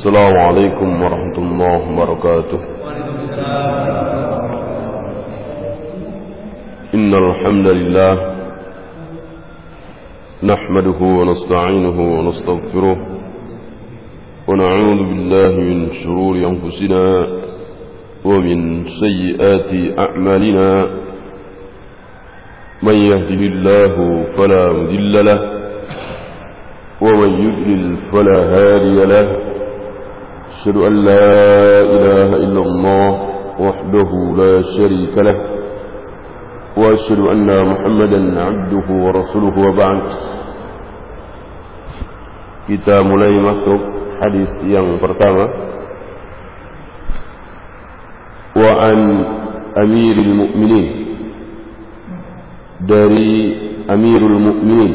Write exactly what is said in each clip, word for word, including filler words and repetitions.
السلام عليكم ورحمة الله وبركاته. إن الحمد لله نحمده ونستعينه ونستغفره ونعوذ بالله من شرور أنفسنا ومن سيئات أعمالنا. من يهده الله فلا مضل له ومن يضلل فلا هادي له. أشهد أن لا إله إلا الله وحده لا شريك له وأشهد أن محمدا عبده ورسوله وبعد. Kita mulai masuk hadis yang pertama. Wa an Amirul Mukminin, dari Amirul Mukminin.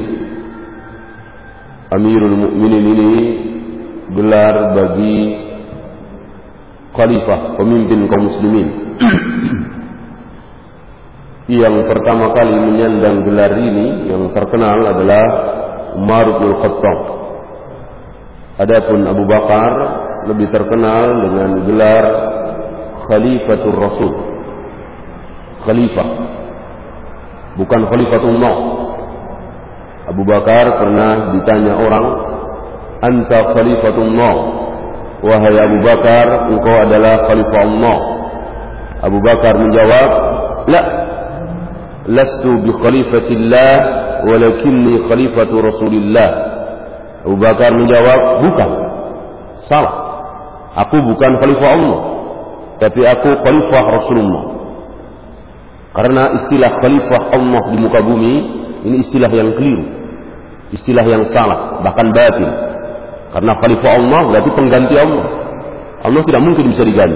Amirul Mukminin ini gelar bagi khalifah, pemimpin kaum muslimin. Yang pertama kali menyandang gelar ini yang terkenal adalah Umar bin Khattab. Adapun Abu Bakar lebih terkenal dengan gelar Khalifatul Rasul. Khalifah, bukan Khalifatullah. Abu Bakar pernah ditanya orang, "Anta Khalifatullah?" Wahai Abu Bakar, engkau adalah Khalifah Allah. Abu Bakar menjawab, "La, lastu bi khalifatillah, walakinni khalifatu Rasulillah." Abu Bakar menjawab, "Bukan, salah. Aku bukan Khalifah Allah, tapi aku Khalifah Rasulullah." Karena istilah Khalifah Allah di muka bumi ini istilah yang keliru, istilah yang salah, bahkan batil. Karena Khalifah Allah berarti pengganti Allah. Allah tidak mungkin bisa diganti.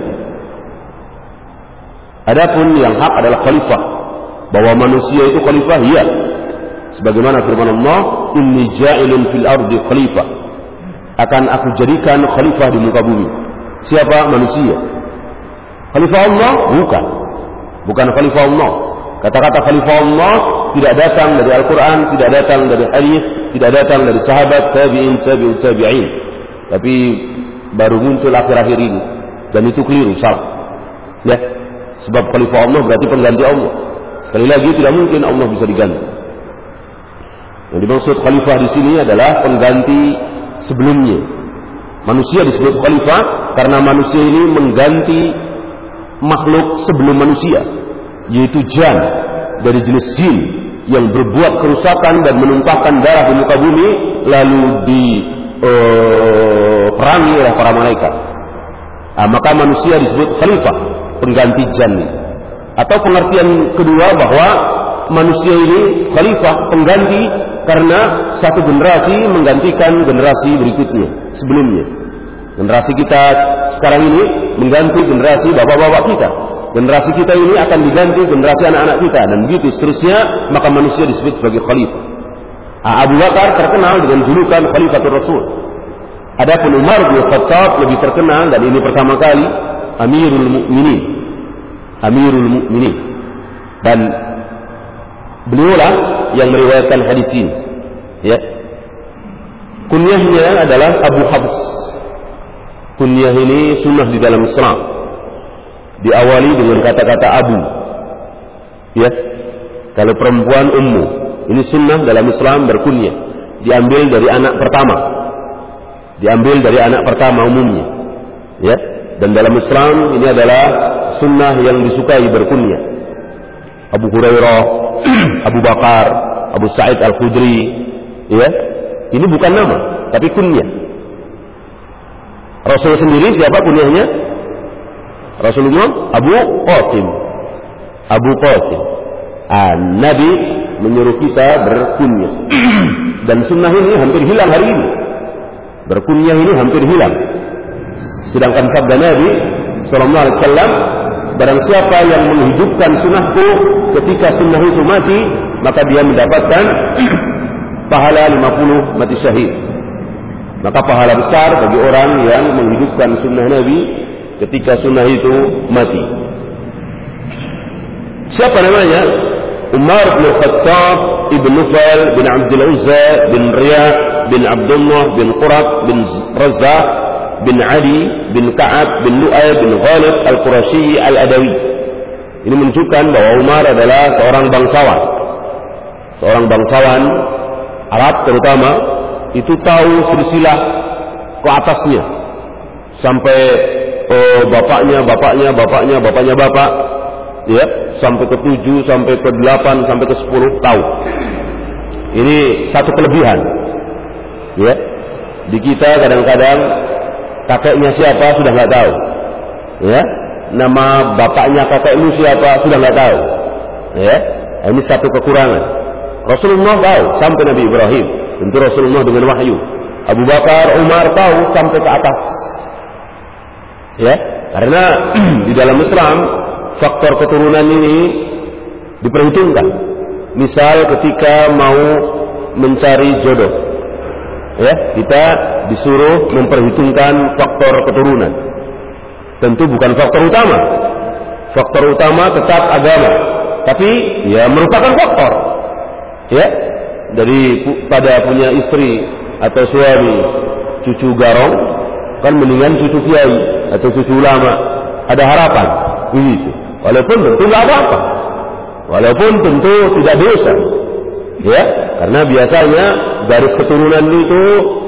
Adapun yang hak adalah Khalifah. Bahwa manusia itu Khalifah, iya. Sebagaimana firman Allah, "Inni ja'ilun fil ardi khalifah." Akan aku jadikan Khalifah di muka bumi. Siapa? Manusia. Khalifah Allah? Bukan. Bukan Khalifah Allah. Kata-kata Khalifah Allah tidak datang dari Al-Quran, tidak datang dari hadis, tidak datang dari sahabat, tabi'in, tabi'ut tabi'in. Tapi baru muncul akhir-akhir ini, dan itu keliru, salah. Ya, sebab Khalifah Allah berarti pengganti Allah. Sekali lagi tidak mungkin Allah bisa diganti. Yang dimaksud Khalifah di sini adalah pengganti sebelumnya. Manusia disebut Khalifah karena manusia ini mengganti makhluk sebelum manusia, yaitu jan, dari jenis jin yang berbuat kerusakan dan menumpahkan darah di muka bumi, lalu diperangi uh, oleh para malaikat. Nah, maka manusia disebut khalifah, pengganti jan. Atau pengertian kedua bahwa manusia ini khalifah, pengganti, karena satu generasi menggantikan generasi berikutnya, sebelumnya. Generasi kita sekarang ini mengganti generasi bapak-bapak kita. Generasi kita ini akan diganti generasi anak-anak kita, dan begitu seterusnya. Maka manusia disebut sebagai khalifah. Abu Bakar terkenal dengan julukan Khalifatul Rasul. Adapun Umar bin Khattab lebih terkenal, dan ini pertama kali, Amirul Mukminin. Amirul Mukminin. Dan beliaulah yang meriwayatkan hadis ini. Ya. Kunyahnya adalah Abu Hafs. Kunyah ini sunnah di dalam Islam. Diawali dengan kata-kata Abu. Ya. Kalau perempuan Ummu, ini sunnah dalam Islam berkunyah. Diambil dari anak pertama. Diambil dari anak pertama umumnya. Ya. Dan dalam Islam ini adalah sunnah yang disukai berkunyah. Abu Hurairah, Abu Bakar, Abu Sa'id Al-Khudri. Ya. Ini bukan nama, tapi kunyah. Rasul sendiri siapa kunyahnya? Rasulullah Abu Qasim. Abu Qasim. Ah, Nabi menyuruh kita berkunyah. Dan sunnah ini hampir hilang hari ini. Berkunyah ini hampir hilang. Sedangkan sabda Nabi sallallahu alaihi wasallam, barang siapa yang menghidupkan sunnahku ketika sunnah itu mati, maka dia mendapatkan pahala lima puluh mati syahid. Maka pahala besar bagi orang yang menghidupkan sunnah Nabi ketika sunnah itu mati. Siapa namanya? Umar bin Khattab ibn Nufail bin Abdul Uzza bin Riyad bin Abdullah bin Qurat bin Razah bin Adi bin Ka'ab bin Lu'ay bin Ghalib Al-Qurashi Al-Adawi. Ini menunjukkan bahwa Umar adalah seorang bangsawan. Seorang bangsawan Arab terutama, itu tahu silsilah ke atasnya. Sampai oh, bapaknya, bapaknya, bapaknya, bapaknya bapak. Ya, sampai ke tujuh, sampai ke delapan, sampai ke sepuluh tahu. Ini satu kelebihan. Ya, di kita kadang-kadang kakeknya siapa sudah nggak tahu. Ya, nama bapaknya kakekmu siapa sudah nggak tahu. Ya, ini satu kekurangan. Rasulullah tahu sampai Nabi Ibrahim, tentu Rasulullah dengan wahyu. Abu Bakar, Umar tahu sampai ke atas. Ya, karena di dalam Islam faktor keturunan ini diperhitungkan. Misal ketika mau mencari jodoh, ya, kita disuruh memperhitungkan faktor keturunan. Tentu bukan faktor utama. Faktor utama tetap agama, tapi ya merupakan faktor. Ya, dari pada punya istri atau suami cucu garong, kan mendingan cucu kiai atau cucu ulama, ada harapan begitu. Walaupun tentu nggak apa-apa, walaupun tentu tidak dosa, ya, karena biasanya garis keturunan itu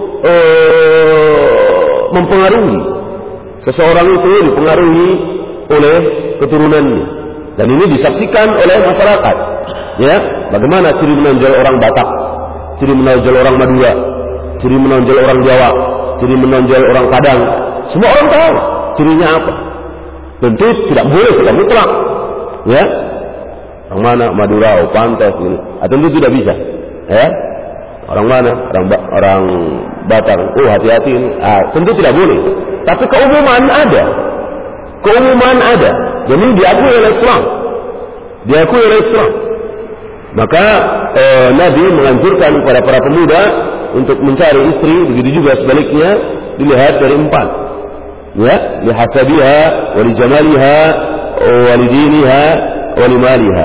eh, mempengaruhi seseorang itu dipengaruhi oleh keturunannya, dan ini disaksikan oleh masyarakat. Ya, bagaimana ciri menonjol orang Batak, ciri menonjol orang Madura, ciri menonjol orang Jawa, ciri menonjol orang Padang, semua orang tahu cirinya apa. Tentu tidak boleh kita mutlak, ya. Orang mana Madura, oh pantas ini, ah, tentu tidak bisa, ya. Orang mana, orang ba orang Batak, oh hati-hati ini, ah, tentu tidak boleh. Tapi keumuman ada, keumuman ada, jadi diakui oleh Islam, diakui oleh Islam. Maka eh, Nabi menganjurkan kepada para pemuda untuk mencari istri, begitu juga sebaliknya dilihat dari empat. Ya, lihasabiha, walijamaliha, walidiniha, walimaliha.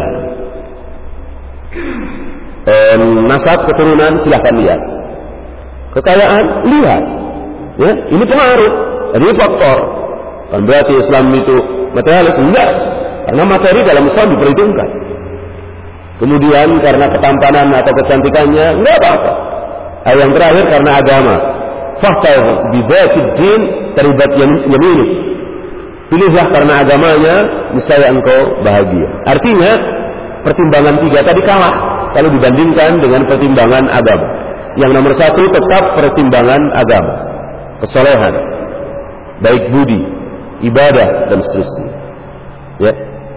Eh, nasab keturunan silahkan lihat. Kekayaan lihat. Ya, ini pengaruh. Ini faktor. Kan berarti Islam itu materialis, enggak. Karena materi dalam Islam diperhitungkan. Kemudian karena ketampanan atau kecantikannya, enggak apa-apa. Yang terakhir karena agama. Fakta bidzatid din taribat yaminik. Pilihlah karena agamanya, niscaya engkau bahagia. Artinya pertimbangan tiga tadi kalah kalau dibandingkan dengan pertimbangan agama. Yang nomor satu tetap pertimbangan agama, kesolehan, baik budi, ibadah dan seterusnya. Ya.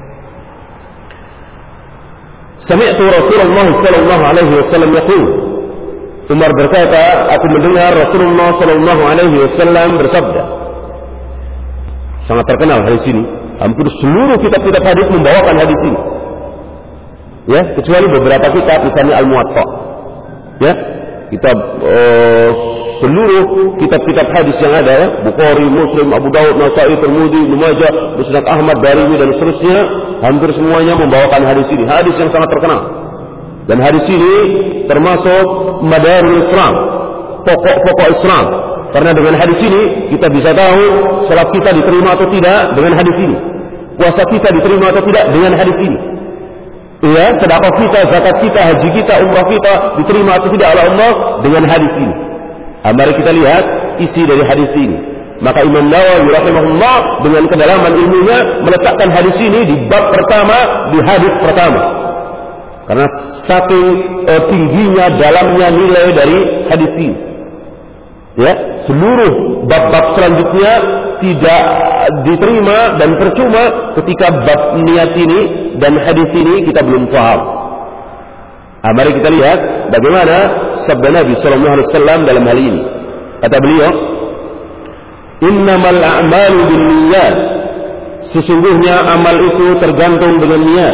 Sami'tu Rasulullah sallallahu alaihi wasallam yaqul. Umar berkata, aku mendengar Rasulullah sallallahu alaihi wasallam bersabda. Sangat terkenal hadis ini. Hampir seluruh kitab-kitab hadis membawakan hadis ini. Ya, kecuali beberapa kitab misalnya Al-Muwatta. Ya, kitab uh, seluruh kitab-kitab hadis yang ada, ya, Bukhari, Muslim, Abu Dawud, Nasa'i, Tirmidzi, Ibnu Majah, Musnad Ahmad, Darimi dan seterusnya, hampir semuanya membawakan hadis ini. Hadis yang sangat terkenal. Dan hadis ini termasuk madarul Islam, pokok-pokok Islam. Karena dengan hadis ini kita bisa tahu salat kita diterima atau tidak dengan hadis ini. Puasa kita diterima atau tidak dengan hadis ini. Ya, sedekah kita, zakat kita, haji kita, umrah kita diterima atau tidak oleh Allah dengan hadis ini. Nah, mari kita lihat isi dari hadis ini. Maka Imam Nawawi rahimahullah dengan kedalaman ilmunya meletakkan hadis ini di bab pertama, di hadis pertama. Karena saking eh, tingginya dalamnya nilai dari hadis ini. Ya, seluruh bab-bab selanjutnya tidak diterima dan percuma ketika bab niat ini dan hadis ini kita belum paham. Nah, mari kita lihat bagaimana sabda Nabi sallallahu alaihi wasallam dalam hal ini. Kata beliau, "Innamal a'malu binniyat." Sesungguhnya amal itu tergantung dengan niat.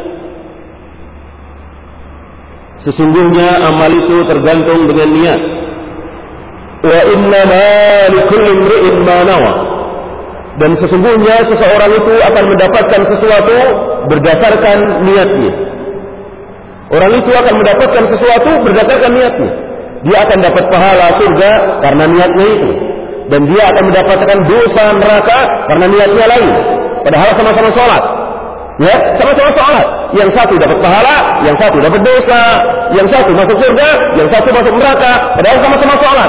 Sesungguhnya amal itu tergantung dengan niat. Wa innama likulli imri'in ma nawa. Dan sesungguhnya seseorang itu akan mendapatkan sesuatu berdasarkan niatnya. Orang itu akan mendapatkan sesuatu berdasarkan niatnya. Dia akan dapat pahala surga karena niatnya itu. dan dia akan mendapatkan dosa neraka karena niatnya lain. Padahal sama-sama sholat, ya, sama-sama sholat. Yang satu dapat pahala, yang satu dapat dosa, yang satu masuk surga, yang satu masuk neraka. Padahal sama-sama sholat.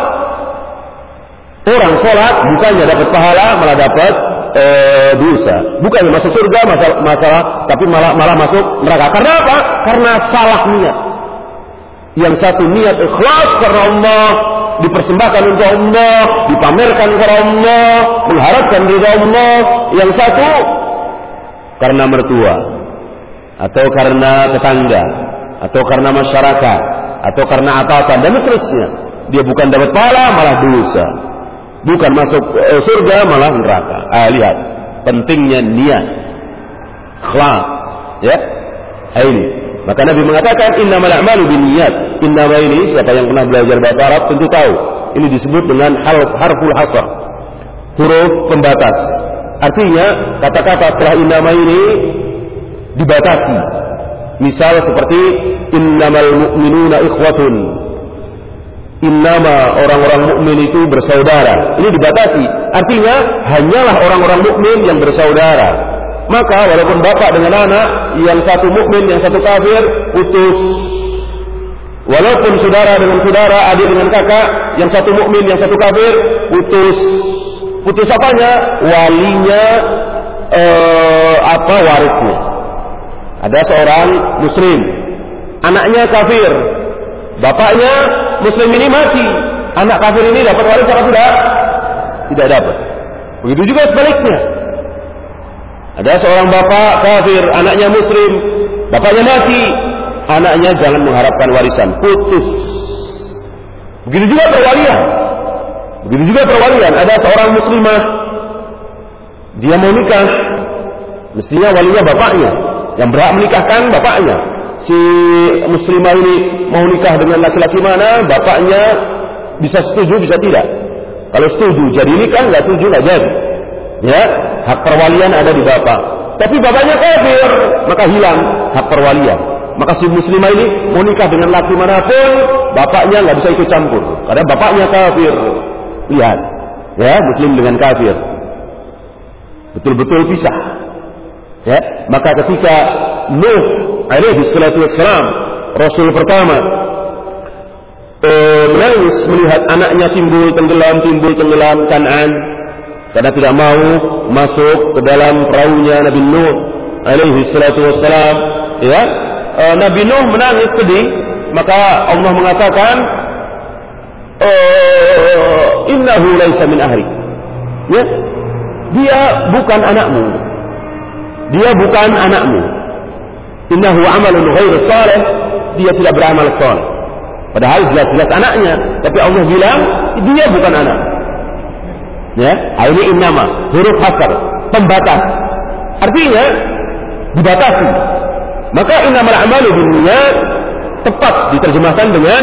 Orang sholat bukannya dapat pahala, malah dapat eh, dosa. Bukannya masuk surga, masalah, masalah tapi malah malah masuk neraka. Karena apa? Karena salah niat. Yang satu niat ikhlas karena Allah, dipersembahkan untuk Allah, dipamerkan kepada Allah, mengharapkan ridha Allah. Yang satu karena mertua, atau karena tetangga, atau karena masyarakat, atau karena atasan, dan seterusnya. Dia bukan dapat pahala, malah dosa. Bukan masuk eh, surga, malah neraka. Ah, lihat pentingnya niat, ikhlas, ya. Ini. Maka Nabi mengatakan innamal a'malu binniyat. Innama ini, siapa yang pernah belajar bahasa Arab tentu tahu. Ini disebut dengan harful hasr, huruf pembatas. Artinya kata-kata setelah innama ini dibatasi. Misal seperti innamal mu'minuna ikhwatun. Innama, orang-orang mukmin itu bersaudara. Ini dibatasi. Artinya hanyalah orang-orang mukmin yang bersaudara. Maka walaupun bapak dengan anak, yang satu mukmin, yang satu kafir, putus. Walaupun saudara dengan saudara, adik dengan kakak, yang satu mukmin, yang satu kafir, putus. Putus apanya? Walinya, eh, apa warisnya. Ada seorang muslim, anaknya kafir, bapaknya muslim ini mati, anak kafir ini dapat waris atau tidak? Tidak dapat. Begitu juga sebaliknya. Ada seorang bapak kafir, anaknya muslim, bapaknya mati, anaknya jangan mengharapkan warisan, putus. Begitu juga perwalian. Begitu juga perwalian. Ada seorang muslimah, dia mau nikah, mestinya walinya bapaknya, yang berhak menikahkan bapaknya. Si muslimah ini mau nikah dengan laki-laki mana, bapaknya bisa setuju, bisa tidak. Kalau setuju jadi nikah, nggak setuju nggak jadi. Ya, hak perwalian ada di bapak. Tapi bapaknya kafir, maka hilang hak perwalian. Maka si muslimah ini mau nikah dengan laki manapun, bapaknya nggak bisa ikut campur, karena bapaknya kafir. Lihat, ya, muslim dengan kafir betul-betul pisah. Ya, maka ketika Nuh alaihi salatu wassalam, Rasul pertama, eh, menangis melihat anaknya timbul tenggelam, timbul tenggelam Kan'an, karena tidak mau masuk ke dalam perahunya Nabi Nuh alaihi salatu wassalam, ya, e, Nabi Nuh menangis sedih. Maka Allah mengatakan, e, innahu laisa min ahli. Ya, dia bukan anakmu. Dia bukan anakmu. Innahu amalun ghairu salih. Dia tidak beramal saleh. Padahal jelas-jelas anaknya, tapi Allah bilang dia bukan anak. Ya, ini innama, huruf hasar, pembatas. Artinya dibatasi. Maka innamal a'malu binniyat tepat diterjemahkan dengan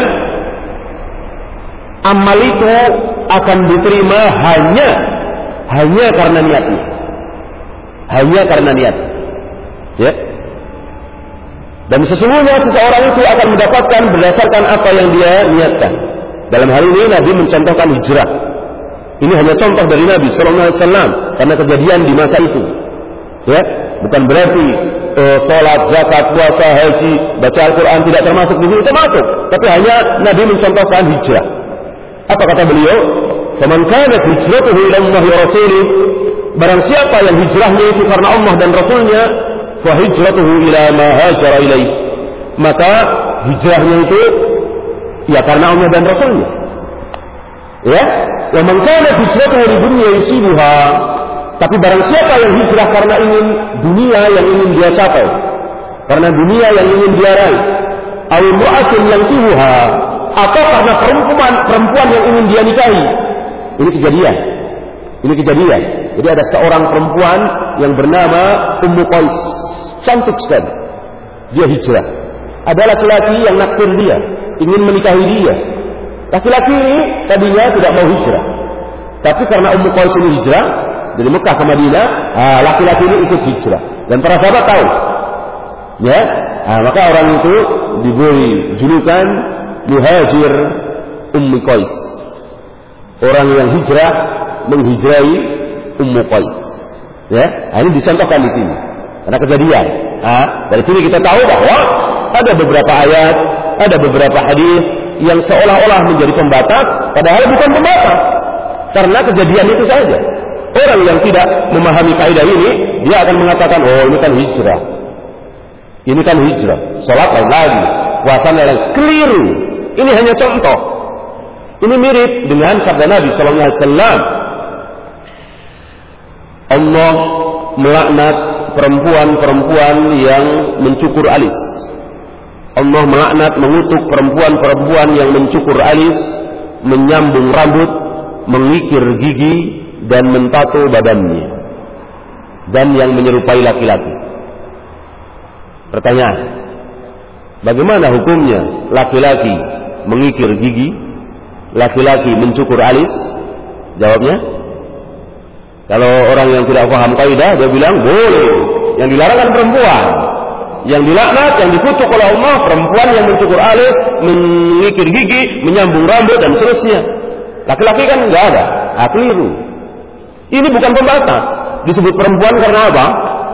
amal itu akan diterima hanya hanya karena niatnya. Hanya karena niat. Ya. Dan sesungguhnya seseorang itu akan mendapatkan berdasarkan apa yang dia niatkan. Dalam hal ini Nabi mencontohkan hijrah. Ini hanya contoh dari Nabi Sallallahu Alaihi Wasallam karena kejadian di masa itu. Ya, bukan berarti uh, sholat, zakat, puasa, haji, baca Al-Quran tidak termasuk di sini, termasuk. Tapi hanya Nabi mencontohkan hijrah. Apa kata beliau? "Faman kanat hijratuhu ila Allah wa rasulih." Barang siapa yang hijrahnya itu karena Allah dan Rasulnya, fa hijratuhu ila ma hajara ilaih. Maka hijrahnya itu ya karena Allah dan Rasulnya. Ya, wa man kanat hijratuhu li dunya yusibuha. Tapi barang siapa yang hijrah karena ingin dunia yang ingin dia capai, karena dunia yang ingin dia raih, aw mu'atin yang sibuha, atau karena perempuan perempuan yang ingin dia nikahi. Ini kejadian. Ini kejadian. Jadi ada seorang perempuan yang bernama Ummu Qais, cantik sekali. Dia hijrah. Ada laki-laki yang naksir dia, ingin menikahi dia. Laki-laki ini tadinya tidak mau hijrah, tapi karena Ummu Qais ini hijrah dari Mekah ke Madinah, ah, laki-laki ini ikut hijrah. Dan para sahabat tahu, ya, ah, maka orang itu diberi julukan Muhajir Ummu Qais, orang yang hijrah menghijrahi Ummu Qais. Ya, nah, ini dicontohkan di sini. Karena kejadian. Nah, dari sini kita tahu bahwa ada beberapa ayat, ada beberapa hadis yang seolah-olah menjadi pembatas, padahal bukan pembatas. Karena kejadian itu saja. Orang yang tidak memahami kaidah ini, dia akan mengatakan, oh ini kan hijrah. Ini kan hijrah. Salat lain lagi, puasa lain lagi. Keliru. Ini hanya contoh. Ini mirip dengan sabda Nabi sallallahu alaihi wasallam. Allah melaknat perempuan-perempuan yang mencukur alis. Allah melaknat, mengutuk perempuan-perempuan yang mencukur alis, menyambung rambut, mengikir gigi, dan mentato badannya, dan yang menyerupai laki-laki. Pertanyaan, bagaimana hukumnya laki-laki mengikir gigi, laki-laki mencukur alis? Jawabnya, kalau orang yang tidak paham kaidah, dia bilang boleh. Yang dilarang kan perempuan. Yang dilaknat, yang dikutuk oleh Allah, perempuan yang mencukur alis, mengikir gigi, menyambung rambut, dan seterusnya. Laki-laki kan nggak ada. Ah, keliru. Ini bukan pembatas. Disebut perempuan karena apa?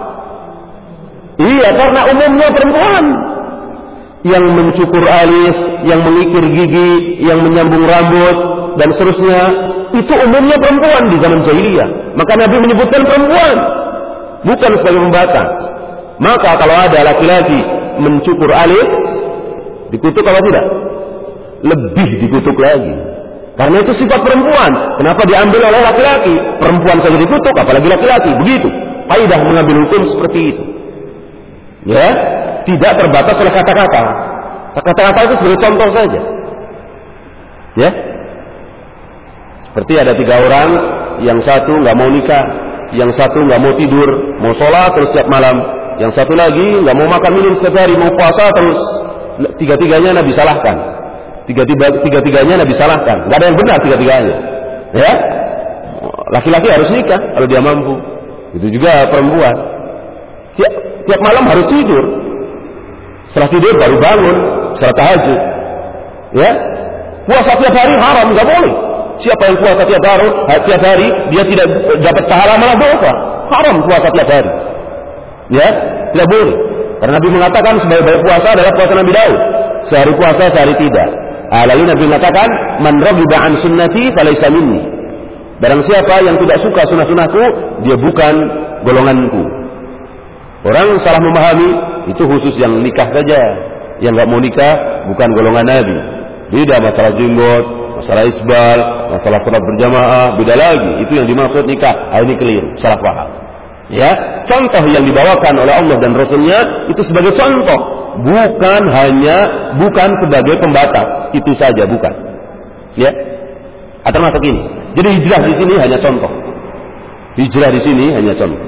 Iya, karena umumnya perempuan. Yang mencukur alis, yang mengikir gigi, yang menyambung rambut, dan seterusnya, itu umumnya perempuan di zaman jahiliyah. Maka Nabi menyebutkan perempuan, bukan sebagai pembatas. Maka kalau ada laki-laki mencukur alis, dikutuk apa tidak? Lebih dikutuk lagi. Karena itu sifat perempuan. Kenapa diambil oleh laki-laki? Perempuan saja dikutuk, apalagi laki-laki. Begitu. Kaidah mengambil hukum seperti itu. Ya, tidak terbatas oleh kata-kata. Kata-kata itu sebagai contoh saja. Ya. Seperti ada tiga orang, yang satu nggak mau nikah, yang satu nggak mau tidur, mau sholat terus setiap malam, yang satu lagi nggak mau makan minum setiap hari, mau puasa terus. Tiga-tiganya Nabi salahkan. Tiga-tiga, tiga-tiganya Nabi salahkan. Nggak ada yang benar tiga-tiganya. Ya, laki-laki harus nikah kalau dia mampu. Itu juga perempuan. Tiap, tiap malam harus tidur. Setelah tidur baru bangun, setelah tahajud. Ya, puasa tiap hari haram, nggak boleh. Siapa yang puasa tiap hari, tiap hari dia tidak dapat pahala malah dosa. Haram puasa tiap hari. Ya, tidak boleh. Karena Nabi mengatakan sebaik-baik puasa adalah puasa Nabi Daud. Sehari puasa, sehari tidak. Ah, lalu Nabi mengatakan, "Man raghiba an sunnati falaysa minni." Barang siapa yang tidak suka sunnah-sunnahku, dia bukan golonganku. Orang salah memahami, itu khusus yang nikah saja. Yang enggak mau nikah bukan golongan Nabi. Beda masalah jenggot, masalah isbal, masalah salat berjamaah, beda lagi. Itu yang dimaksud nikah. Ah, ini keliru, salah paham. Ya, contoh yang dibawakan oleh Allah dan Rasulnya itu sebagai contoh, bukan hanya, bukan sebagai pembatas, itu saja bukan. Ya, termasuk ini. Jadi hijrah di sini hanya contoh. Hijrah di sini hanya contoh.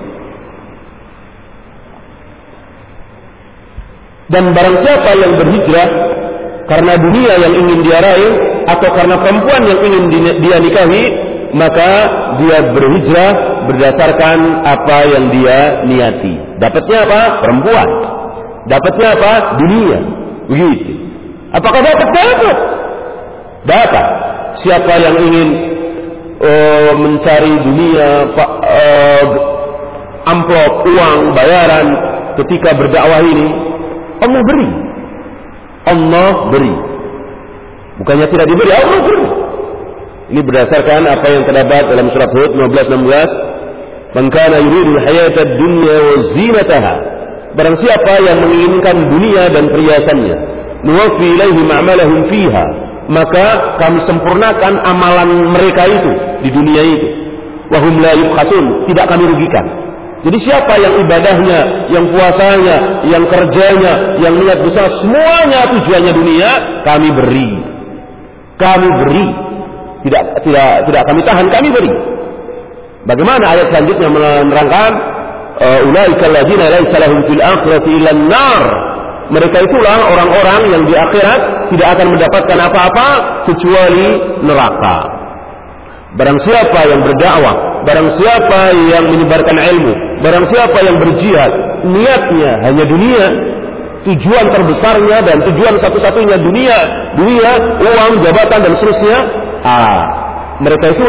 Dan barang siapa yang berhijrah karena dunia yang ingin dia raih atau karena perempuan yang ingin dia nikahi, maka dia berhijrah berdasarkan apa yang dia niati. Dapatnya apa? Perempuan. Dapatnya apa? Dunia. Begitu. Apakah dapat? Dapat. Dapat. Siapa yang ingin uh, mencari dunia, uh, amplop, uang, bayaran ketika berdakwah ini, Allah beri. Allah beri. Bukannya tidak diberi, Allah beri. Ini berdasarkan apa yang terdapat dalam surat Hud lima belas enam belas. Man kana yuridu al-hayata ad-dunya wa zinataha. Barang siapa yang menginginkan dunia dan perhiasannya, nuwaffi ilaihim a'malahum fiha, maka kami sempurnakan amalan mereka itu di dunia itu. Wa hum la yubkhasun, tidak kami rugikan. Jadi siapa yang ibadahnya, yang puasanya, yang kerjanya, yang niat besar, semuanya tujuannya dunia, kami beri. Kami beri. Tidak tidak tidak kami tahan, kami beri. Bagaimana ayat selanjutnya menerangkan ulaika alladziina laisa lahum fil akhirati illa an-nar. Mereka itulah orang-orang yang di akhirat tidak akan mendapatkan apa-apa kecuali neraka. Barang siapa yang berdakwah, barang siapa yang menyebarkan ilmu, barang siapa yang berjihad, niatnya hanya dunia, tujuan terbesarnya dan tujuan satu-satunya dunia, dunia, uang, jabatan dan seterusnya, ah, mereka itulah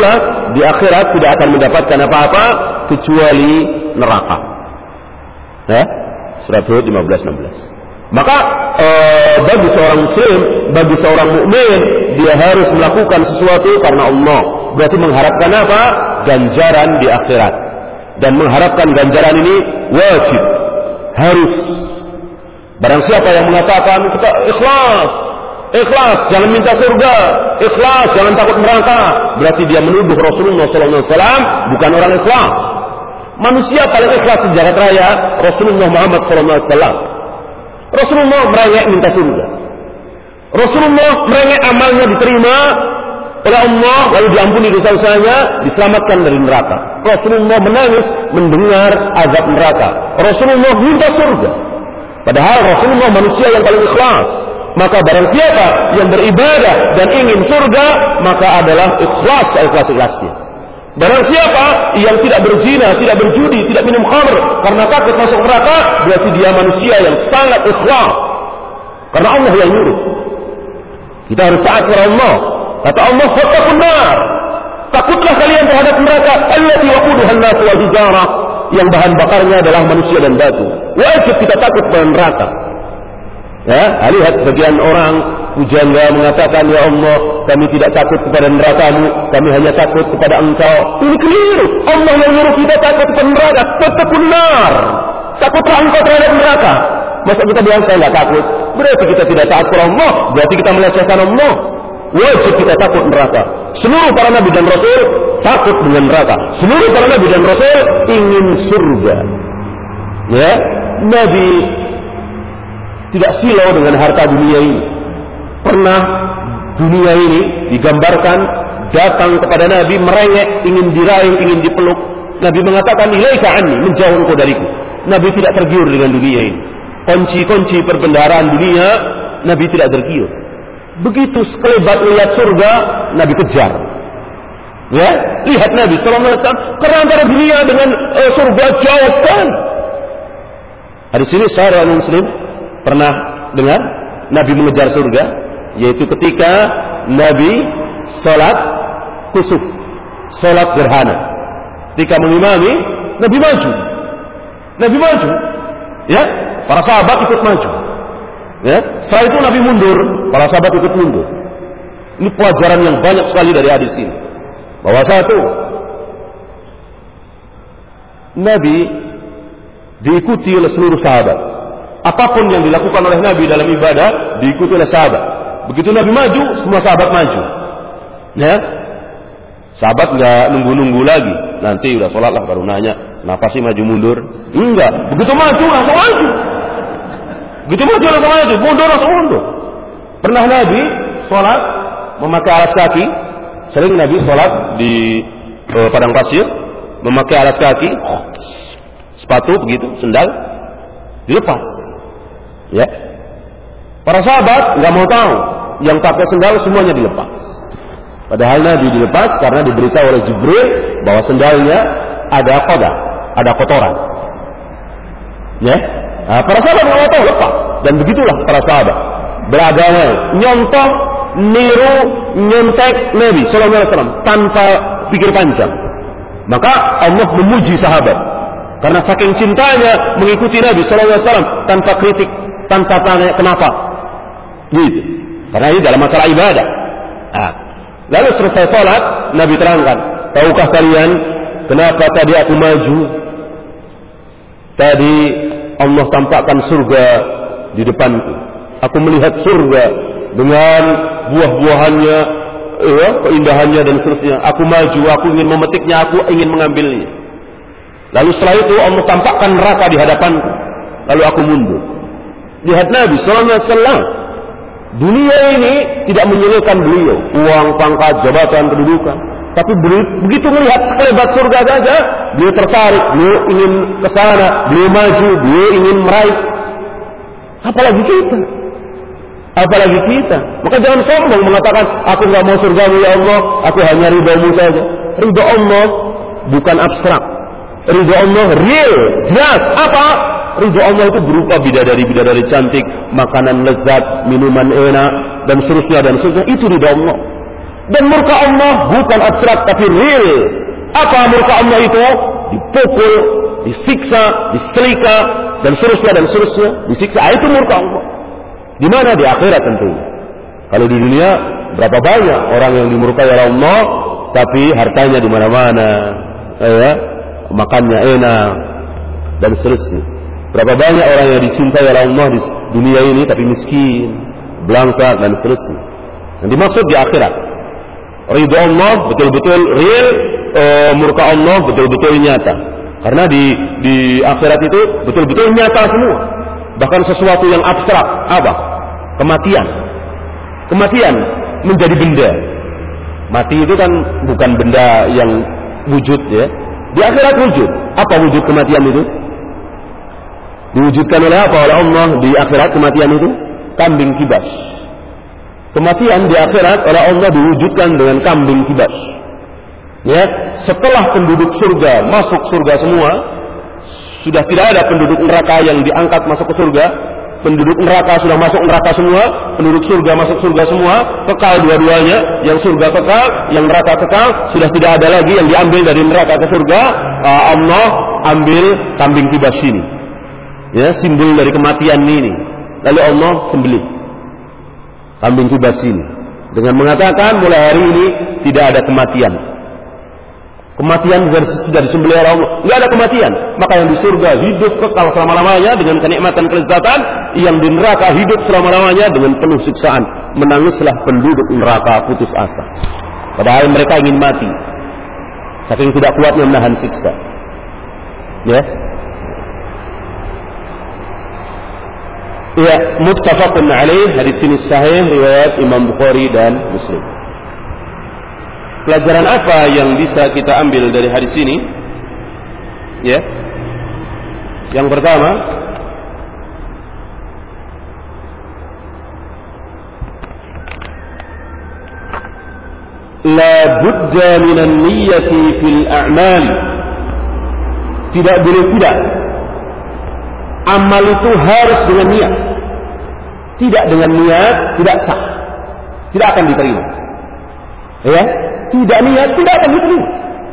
di akhirat tidak akan mendapatkan apa-apa kecuali neraka. Ya, surat Hud lima belas enam belas. Maka eh, bagi seorang muslim, bagi seorang mukmin, dia harus melakukan sesuatu karena Allah. Berarti mengharapkan apa? Ganjaran di akhirat. Dan mengharapkan ganjaran ini wajib, harus. Barang siapa yang mengatakan kita ikhlas, ikhlas, jangan minta surga, ikhlas, jangan takut neraka, berarti dia menuduh Rasulullah shallallahu alaihi wasallam bukan orang ikhlas. Manusia paling ikhlas sejagat raya Rasulullah Muhammad shallallahu alaihi wasallam. Rasulullah merengek minta surga. Rasulullah merengek amalnya diterima oleh Allah, lalu diampuni dosa-dosanya, diselamatkan dari neraka. Rasulullah menangis mendengar azab neraka. Rasulullah minta surga. Padahal Rasulullah manusia yang paling ikhlas. Maka barang siapa yang beribadah dan ingin surga, maka adalah ikhlas ikhlas-ikhlasnya. Barang siapa yang tidak berzina, tidak berjudi, tidak minum khamr karena takut masuk neraka, berarti dia manusia yang sangat ikhlas. Karena Allah yang nyuruh. Kita harus taat kepada Allah. Kata Allah, "Fattaqun nar." Takutlah kalian terhadap neraka allati waquduha an-nas wal hijarah, yang bahan bakarnya adalah manusia dan batu. Wajib kita takut pada neraka. Ya, lihat sebagian orang pujangga mengatakan, "Ya Allah, kami tidak takut kepada neraka-Mu, kami hanya takut kepada Engkau." Ini keliru. Allah yang nyuruh kita takut kepada neraka. Fattaqun nar. Takutlah engkau terhadap neraka. Masa kita bilang saya tidak takut? Berarti kita tidak taat kepada Allah, berarti kita melecehkan Allah. Wajib kita takut neraka. Seluruh para nabi dan rasul takut dengan neraka. Seluruh para nabi dan rasul ingin surga. Ya, Nabi tidak silau dengan harta dunia ini. Pernah dunia ini digambarkan datang kepada Nabi merengek, ingin diraih, ingin dipeluk. Nabi mengatakan, "Ilaika anni," menjauh engkau dariku. Nabi tidak tergiur dengan dunia ini. Kunci-kunci perbendaharaan dunia, Nabi tidak tergiur. Begitu sekelebat melihat surga, Nabi kejar. Ya, lihat Nabi sallallahu alaihi wasallam, karena antara dunia dengan uh, surga jauh kan. Di sini seorang muslim pernah dengar Nabi mengejar surga, yaitu ketika Nabi salat kusuf, salat gerhana. Ketika mengimami, Nabi maju. Nabi maju. Ya, para sahabat ikut maju. Ya, setelah itu Nabi mundur, para sahabat ikut mundur. Ini pelajaran yang banyak sekali dari hadis ini. Bahwa satu, Nabi diikuti oleh seluruh sahabat. Apapun yang dilakukan oleh Nabi dalam ibadah diikuti oleh sahabat. Begitu Nabi maju, semua sahabat maju. Ya, sahabat nggak nunggu-nunggu lagi. Nanti udah sholat lah baru nanya, kenapa sih maju mundur? Enggak, begitu maju langsung maju. Begitu maju langsung maju, mundur langsung mundur. Pernah Nabi sholat memakai alas kaki. Sering Nabi sholat di eh, padang pasir, memakai alas kaki, sepatu begitu, sendal dilepas. Ya, para sahabat nggak mau tahu, yang pakai sendal semuanya dilepas. Padahal Nabi dilepas karena diberitahu oleh Jibril bahwa sendalnya ada koda, ada kotoran. Ya, nah, para sahabat nggak mau tahu, lepas. Dan begitulah para sahabat beragama, nyontoh, niru, nyontek Nabi Sallallahu Alaihi Wasallam tanpa pikir panjang. Maka Allah memuji sahabat karena saking cintanya mengikuti Nabi Sallallahu Alaihi Wasallam tanpa kritik, tanpa tanya kenapa. Gitu. Karena ini dalam masalah ibadah. Nah, lalu selesai sholat, Nabi terangkan, tahukah kalian kenapa tadi aku maju? Tadi Allah tampakkan surga di depanku. Aku melihat surga dengan buah-buahannya, ya, keindahannya dan seterusnya. Aku maju, aku ingin memetiknya, aku ingin mengambilnya. Lalu setelah itu Allah tampakkan neraka di hadapanku. Lalu aku mundur. Lihat Nabi sallallahu alaihi wasallam. Dunia ini tidak menyulitkan beliau, uang, pangkat, jabatan, kedudukan. Tapi begitu melihat sekelebat surga saja, beliau tertarik, beliau ingin ke sana, beliau maju, beliau ingin meraih. Apalagi kita? Apalagi kita? Maka jangan sombong mengatakan, aku nggak mau surgamu ya Allah, aku hanya ridhamu saja. Ridha Allah bukan abstrak. Ridha Allah real, jelas. Apa? Ridha Allah itu berupa bidadari-bidadari cantik, makanan lezat, minuman enak, dan seterusnya dan seterusnya. Itu ridha Allah. Dan murka Allah bukan abstrak tapi real. Apa murka Allah itu? Dipukul, disiksa, diselika, dan seterusnya dan seterusnya, disiksa. Itu murka Allah. Di mana? Di akhirat tentunya. Kalau di dunia berapa banyak orang yang dimurkai oleh Allah, tapi hartanya di mana-mana, ya, makannya enak dan seterusnya. Berapa banyak orang yang dicintai oleh Allah di dunia ini tapi miskin, belangsa dan seterusnya. Yang dimaksud di akhirat, ridha Allah betul-betul real, e, murka Allah betul-betul nyata. Karena di di akhirat itu betul-betul nyata semua. Bahkan sesuatu yang abstrak, apa? Kematian. Kematian menjadi benda. Mati itu kan bukan benda yang wujud, ya. Di akhirat wujud. Apa wujud kematian itu? Diwujudkan oleh apa? Oleh Allah di akhirat kematian itu? Kambing kibas. Kematian di akhirat oleh Allah diwujudkan dengan kambing kibas. Ya, setelah penduduk surga masuk surga semua, sudah tidak ada penduduk neraka yang diangkat masuk ke surga. Penduduk neraka sudah masuk neraka semua, penduduk surga masuk surga semua, kekal dua-duanya. Yang surga kekal, yang neraka kekal. Sudah tidak ada lagi yang diambil dari neraka ke surga. Allah ambil kambing kibas ini, ya, simbol dari kematian ini. Lalu Allah sembelih kambing kibas ini dengan mengatakan mulai hari ini tidak ada kematian. Kematian sudah disembelih oleh Allah, tidak ada kematian. Maka yang di surga hidup kekal selama-lamanya dengan kenikmatan kelezatan, yang di neraka hidup selama-lamanya dengan penuh siksaan. Menangislah penduduk neraka putus asa, padahal mereka ingin mati, saking tidak kuatnya menahan siksa. Ya, ya, muttafaqun alaih. Hadis ini sahih riwayat Imam Bukhari dan Muslim. Pelajaran apa yang bisa kita ambil dari hadis ini? Ya, yang pertama, la budda minan niyyati fil a'mal. Tidak boleh tidak, amal itu harus dengan niat. Tidak dengan niat tidak sah, tidak akan diterima. Ya, tidak niat tidak akan diterima.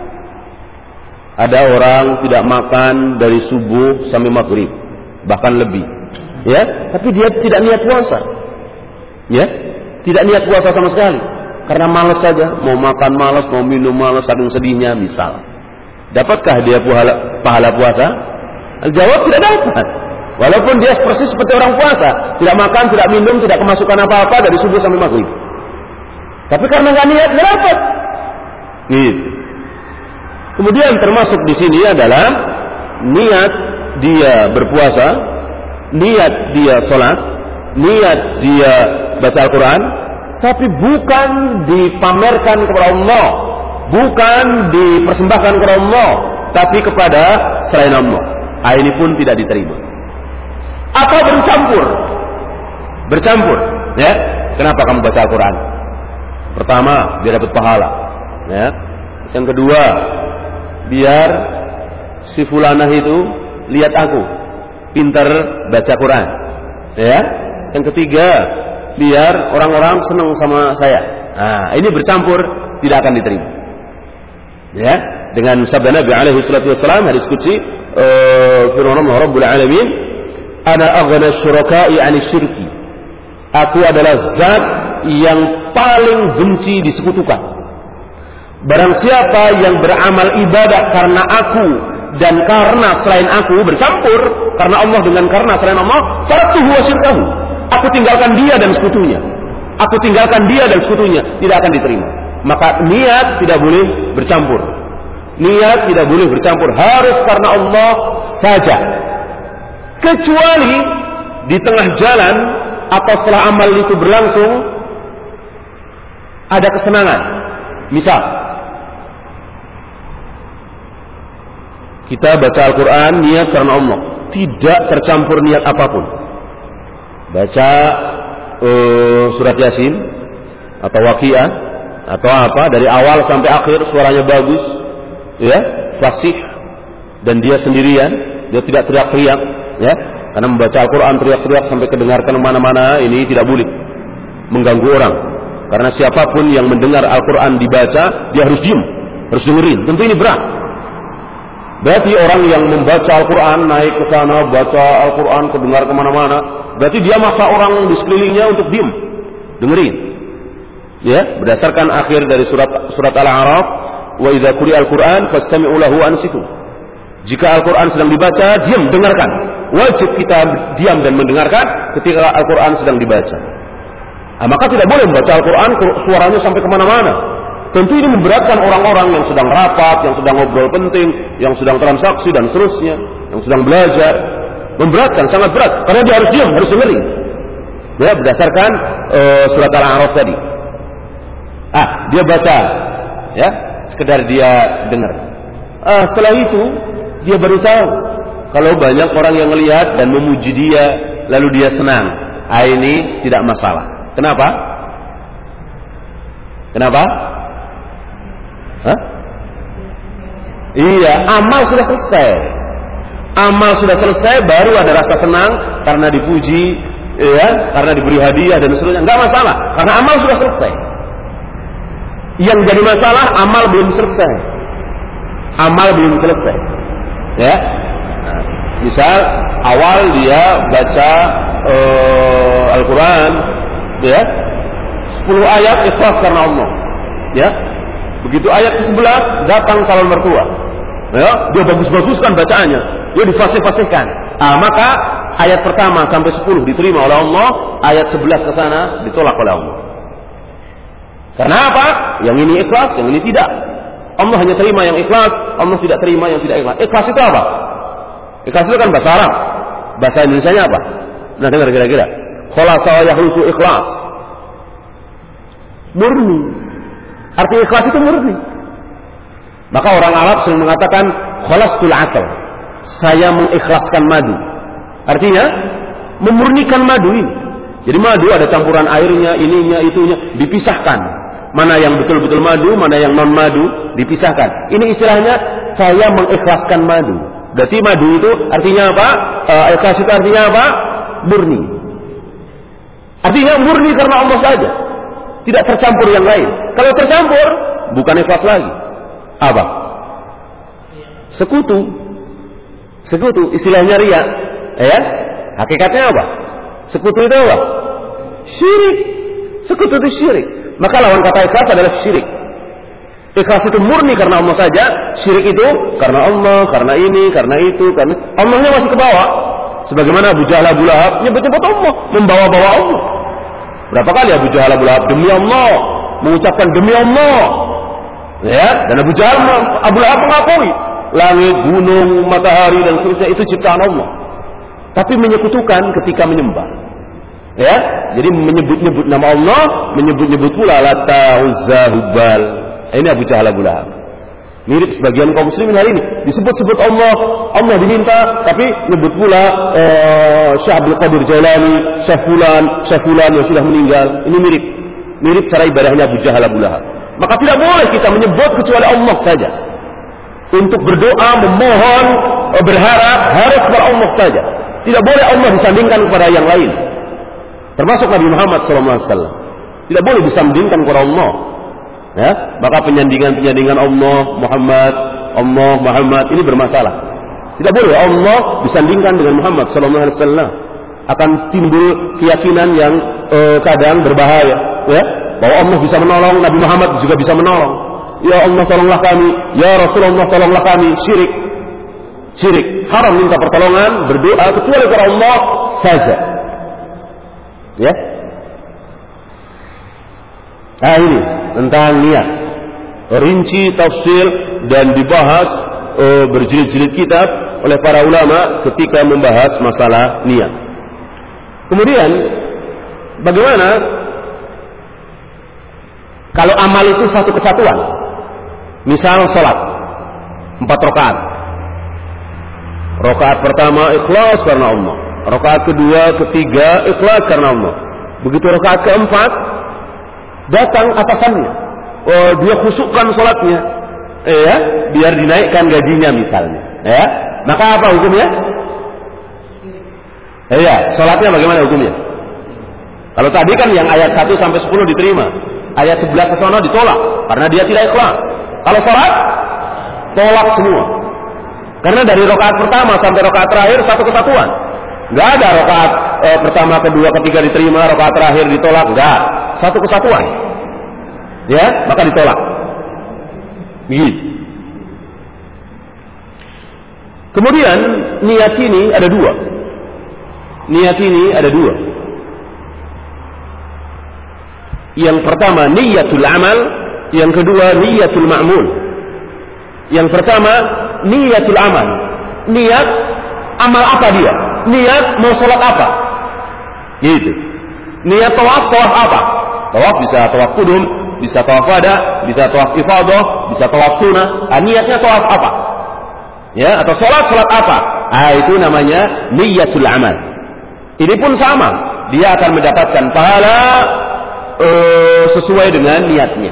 Ada orang tidak makan dari subuh sampai maghrib, bahkan lebih, ya, tapi dia tidak niat puasa, ya, tidak niat puasa sama sekali, karena malas saja, mau makan malas, mau minum malas, saking sedihnya, misal. Dapatkah dia pahala, pahala puasa? Jawab tidak dapat. Walaupun dia persis seperti orang puasa, tidak makan, tidak minum, tidak kemasukan apa-apa dari subuh sampai maghrib, tapi karena nggak niat nggak dapat. Gitu. Kemudian termasuk di sini adalah niat dia berpuasa, niat dia sholat, niat dia baca Al-Quran, tapi bukan dipamerkan kepada Allah, bukan dipersembahkan kepada Allah, tapi kepada selain Allah. Ah, ini pun tidak diterima. Atau bercampur, bercampur, ya. Kenapa kamu baca Al-Quran? Pertama, dia dapat pahala, ya. Yang kedua, biar si fulanah itu lihat aku pintar baca Quran, ya. Yang ketiga, biar orang-orang senang sama saya. Nah, ini bercampur, tidak akan diterima, ya. Dengan sabda Nabi alaihi salatu wassalam, hadis qudsi, firman Allah Rabbul Alamin, ana aghna syuraka'i 'ani syirki. Aku adalah zat yang paling benci disekutukan. Barang siapa yang beramal ibadah karena aku dan karena selain aku, bercampur karena Allah dengan karena selain Allah, taraktuhu wa syirkahu. Aku tinggalkan dia dan sekutunya. Aku tinggalkan dia dan sekutunya, tidak akan diterima. Maka niat tidak boleh bercampur. Niat tidak boleh bercampur, harus karena Allah saja. Kecuali di tengah jalan atau setelah amal itu berlangsung ada kesenangan. Misal, kita baca Al-Quran niat karena Allah, tidak tercampur niat apapun. Baca uh, surat Yasin atau Waqiah atau apa, dari awal sampai akhir suaranya bagus, ya, fasih, dan dia sendirian, dia tidak teriak-teriak, ya, karena membaca Al-Quran teriak-teriak sampai kedengarkan kemana-mana, ini tidak boleh, mengganggu orang. Karena siapapun yang mendengar Al-Quran dibaca, dia harus diam, harus dengerin. Tentu ini berat. Berarti orang yang membaca Al-Quran, naik ke sana, baca Al-Quran, kedengar kemana-mana, berarti dia maksa orang di sekelilingnya untuk diam, dengerin. Ya, berdasarkan akhir dari surat surat Al-A'raf, wa idza quri'a al-Qur'an fastami'u lahu ansitu. Jika Al-Quran sedang dibaca, diam, dengarkan. Wajib kita diam dan mendengarkan ketika Al-Quran sedang dibaca. Nah, maka tidak boleh membaca Al-Quran suaranya sampai kemana-mana. Tentu ini memberatkan orang-orang yang sedang rapat, yang sedang ngobrol penting, yang sedang transaksi dan seterusnya, yang sedang belajar. Memberatkan, sangat berat, karena dia harus diam, harus dengerin. Ya, berdasarkan uh, surat Al-A'raf tadi. Ah, dia baca, ya, sekedar dia dengar. Ah, setelah itu dia baru tahu kalau banyak orang yang melihat dan memuji dia, lalu dia senang. Ah, ini tidak masalah. Kenapa? Kenapa? Hah? Iya, amal sudah selesai. Amal sudah selesai, baru ada rasa senang karena dipuji, ya, karena diberi hadiah dan seterusnya. Enggak masalah, karena amal sudah selesai. Yang jadi masalah, amal belum selesai. Amal belum selesai. Ya, nah, misal awal dia baca uh, Al-Quran, ya, sepuluh ayat ikhlas karena Allah, ya. Begitu ayat ke sebelas datang calon mertua, ya, dia bagus-baguskan bacaannya, dia difasih-fasihkan. Ah, maka ayat pertama sampai sepuluh diterima oleh Allah, ayat sebelas ke sana ditolak oleh Allah. Karena apa? Yang ini ikhlas, yang ini tidak. Allah hanya terima yang ikhlas, Allah tidak terima yang tidak ikhlas. Ikhlas itu apa? Ikhlas itu kan bahasa Arab. Bahasa Indonesianya apa? Nah, dengar kira-kira. Khalasa yahlusu ikhlas. Murni. Arti ikhlas itu murni. Maka orang Arab sering mengatakan khalastul asal. Saya mengikhlaskan madu. Artinya memurnikan madu ini. Jadi madu ada campuran airnya, ininya, itunya, dipisahkan. Mana yang betul-betul madu, mana yang non madu, dipisahkan. Ini istilahnya saya mengikhlaskan madu. Berarti madu itu artinya apa? E, ikhlas itu artinya apa? Murni. Artinya murni karena Allah saja. Tidak tercampur yang lain. Kalau tercampur, bukan ikhlas lagi. Apa? Sekutu. Sekutu, istilahnya riya. Ya? Hakikatnya apa? Sekutu itu apa? Syirik. Sekutu itu syirik. Maka lawan kata ikhlas adalah syirik. Ikhlas itu murni karena Allah saja. Syirik itu karena Allah, karena ini, karena itu, karena Allahnya masih ke bawah. Sebagaimana Abu Jahal Abu Lahab nyebut-nyebut Allah, membawa-bawa Allah. Berapa kali Abu Jahal Abu Lahab demi Allah, mengucapkan demi Allah. Ya, dan Abu Jahal Abu Lahab mengakui langit, gunung, matahari dan seterusnya itu ciptaan Allah. Tapi menyekutukan ketika menyembah. Ya, jadi menyebut-nyebut nama Allah, menyebut-nyebut pula Lata, Uzza, Hubal. Ini Abu Jahal Abu Lahab. Mirip sebagian kaum muslimin hari ini, disebut-sebut Allah, Allah diminta, tapi nyebut pula uh, Syekh Abdul Qadir Jailani, Syekh Fulan, Syekh Fulan yang sudah meninggal. Ini mirip, mirip cara ibadahnya Abu Jahal Abu Lahab. Maka tidak boleh kita menyebut kecuali Allah saja. Untuk berdoa, memohon, berharap harus kepada Allah saja. Tidak boleh Allah disandingkan kepada yang lain. Termasuk Nabi Muhammad shallallahu alaihi wasallam. Tidak boleh disandingkan kepada Allah. Ya, maka penyandingan-penyandingan Allah, Muhammad, Allah, Muhammad ini bermasalah. Tidak boleh Allah disandingkan dengan Muhammad shallallahu alaihi wasallam. Akan timbul keyakinan yang eh, kadang berbahaya. Ya, bahwa Allah bisa menolong, Nabi Muhammad juga bisa menolong. Ya Allah tolonglah kami, ya Rasulullah tolonglah kami. Syirik, syirik. Haram minta pertolongan, berdoa kecuali kepada Allah saja. Ya. Nah ini tentang niat. Rinci tafsir dan dibahas e, berjilid-jilid kitab oleh para ulama ketika membahas masalah niat. Kemudian bagaimana kalau amal itu satu kesatuan? Misal salat empat rakaat. Rakaat pertama ikhlas karena Allah. Rakaat kedua, ketiga ikhlas karena Allah. Begitu rakaat keempat datang atasannya, oh, dia khusukkan sholatnya, eh, ya, biar dinaikkan gajinya misalnya, ya, maka apa hukumnya? Eh, ya, sholatnya bagaimana hukumnya? Kalau tadi kan yang ayat satu sampai sepuluh diterima, ayat sebelas kesono ditolak karena dia tidak ikhlas. Kalau sholat, tolak semua. Karena dari rakaat pertama sampai rakaat terakhir satu kesatuan. Nggak ada rakaat eh, pertama, kedua, ketiga diterima, rakaat terakhir ditolak. Nggak, satu kesatuan. Ya, maka ditolak. Begitu. Kemudian niat ini ada dua. Niat ini ada dua. Yang pertama niyatul amal, yang kedua niyatul ma'mul. Yang pertama niyatul amal. Niat amal apa dia? Niat mau sholat apa? Gitu. Niat tawaf, tawaf apa? Tawaf bisa tawaf qudum, bisa tawaf wada, bisa tawaf ifadah, bisa tawaf sunnah. Ah, niatnya tawaf apa? Ya, atau sholat sholat apa? Ah, itu namanya niyatul amal. Ini pun sama, dia akan mendapatkan pahala uh, sesuai dengan niatnya.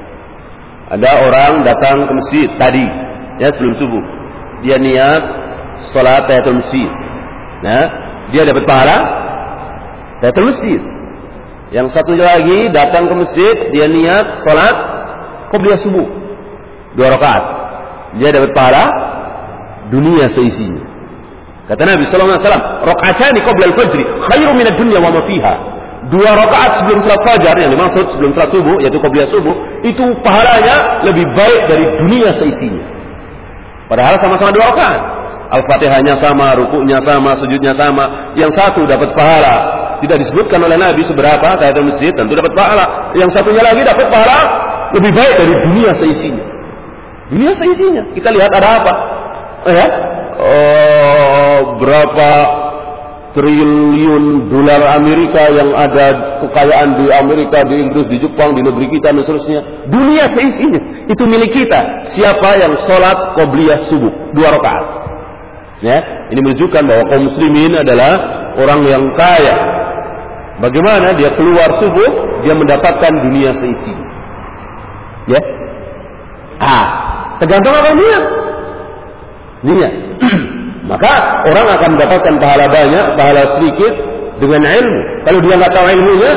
Ada orang datang ke masjid tadi, ya sebelum subuh, dia niat sholat tahiyatul masjid. Nah, dia dapat pahala tahiyatul masjid. Yang satu lagi datang ke masjid, dia niat sholat qobliyah subuh dua rakaat, dia dapat pahala dunia seisinya. Kata Nabi sallallahu alaihi wasallam, rakaatani qabla al-fajr khairum min ad-dunya wa ma fiha. Dua rakaat sebelum salat fajar, yang dimaksud sebelum salat subuh yaitu qobliyah subuh, itu pahalanya lebih baik dari dunia seisinya. Padahal sama-sama dua rakaat. Al-Fatihahnya sama, rukuknya sama, sujudnya sama. Yang satu dapat pahala, tidak disebutkan oleh Nabi seberapa tahiyatul masjid, tentu dapat pahala. Yang satunya lagi dapat pahala lebih baik dari dunia seisinya. Dunia seisinya. Kita lihat ada apa? Ya, oh, berapa triliun dolar Amerika yang ada kekayaan di Amerika, di Inggris, di Jepang, di negeri kita dan seterusnya. Dunia seisinya itu milik kita. Siapa yang sholat qobliyah subuh dua rakaat? Ya, ini menunjukkan bahwa kaum muslimin adalah orang yang kaya. Bagaimana dia keluar subuh, dia mendapatkan dunia seisinya. Ya, ah, tergantung apa niat. Niat. Maka orang akan mendapatkan pahala banyak, pahala sedikit dengan ilmu. Kalau dia nggak tahu ilmunya,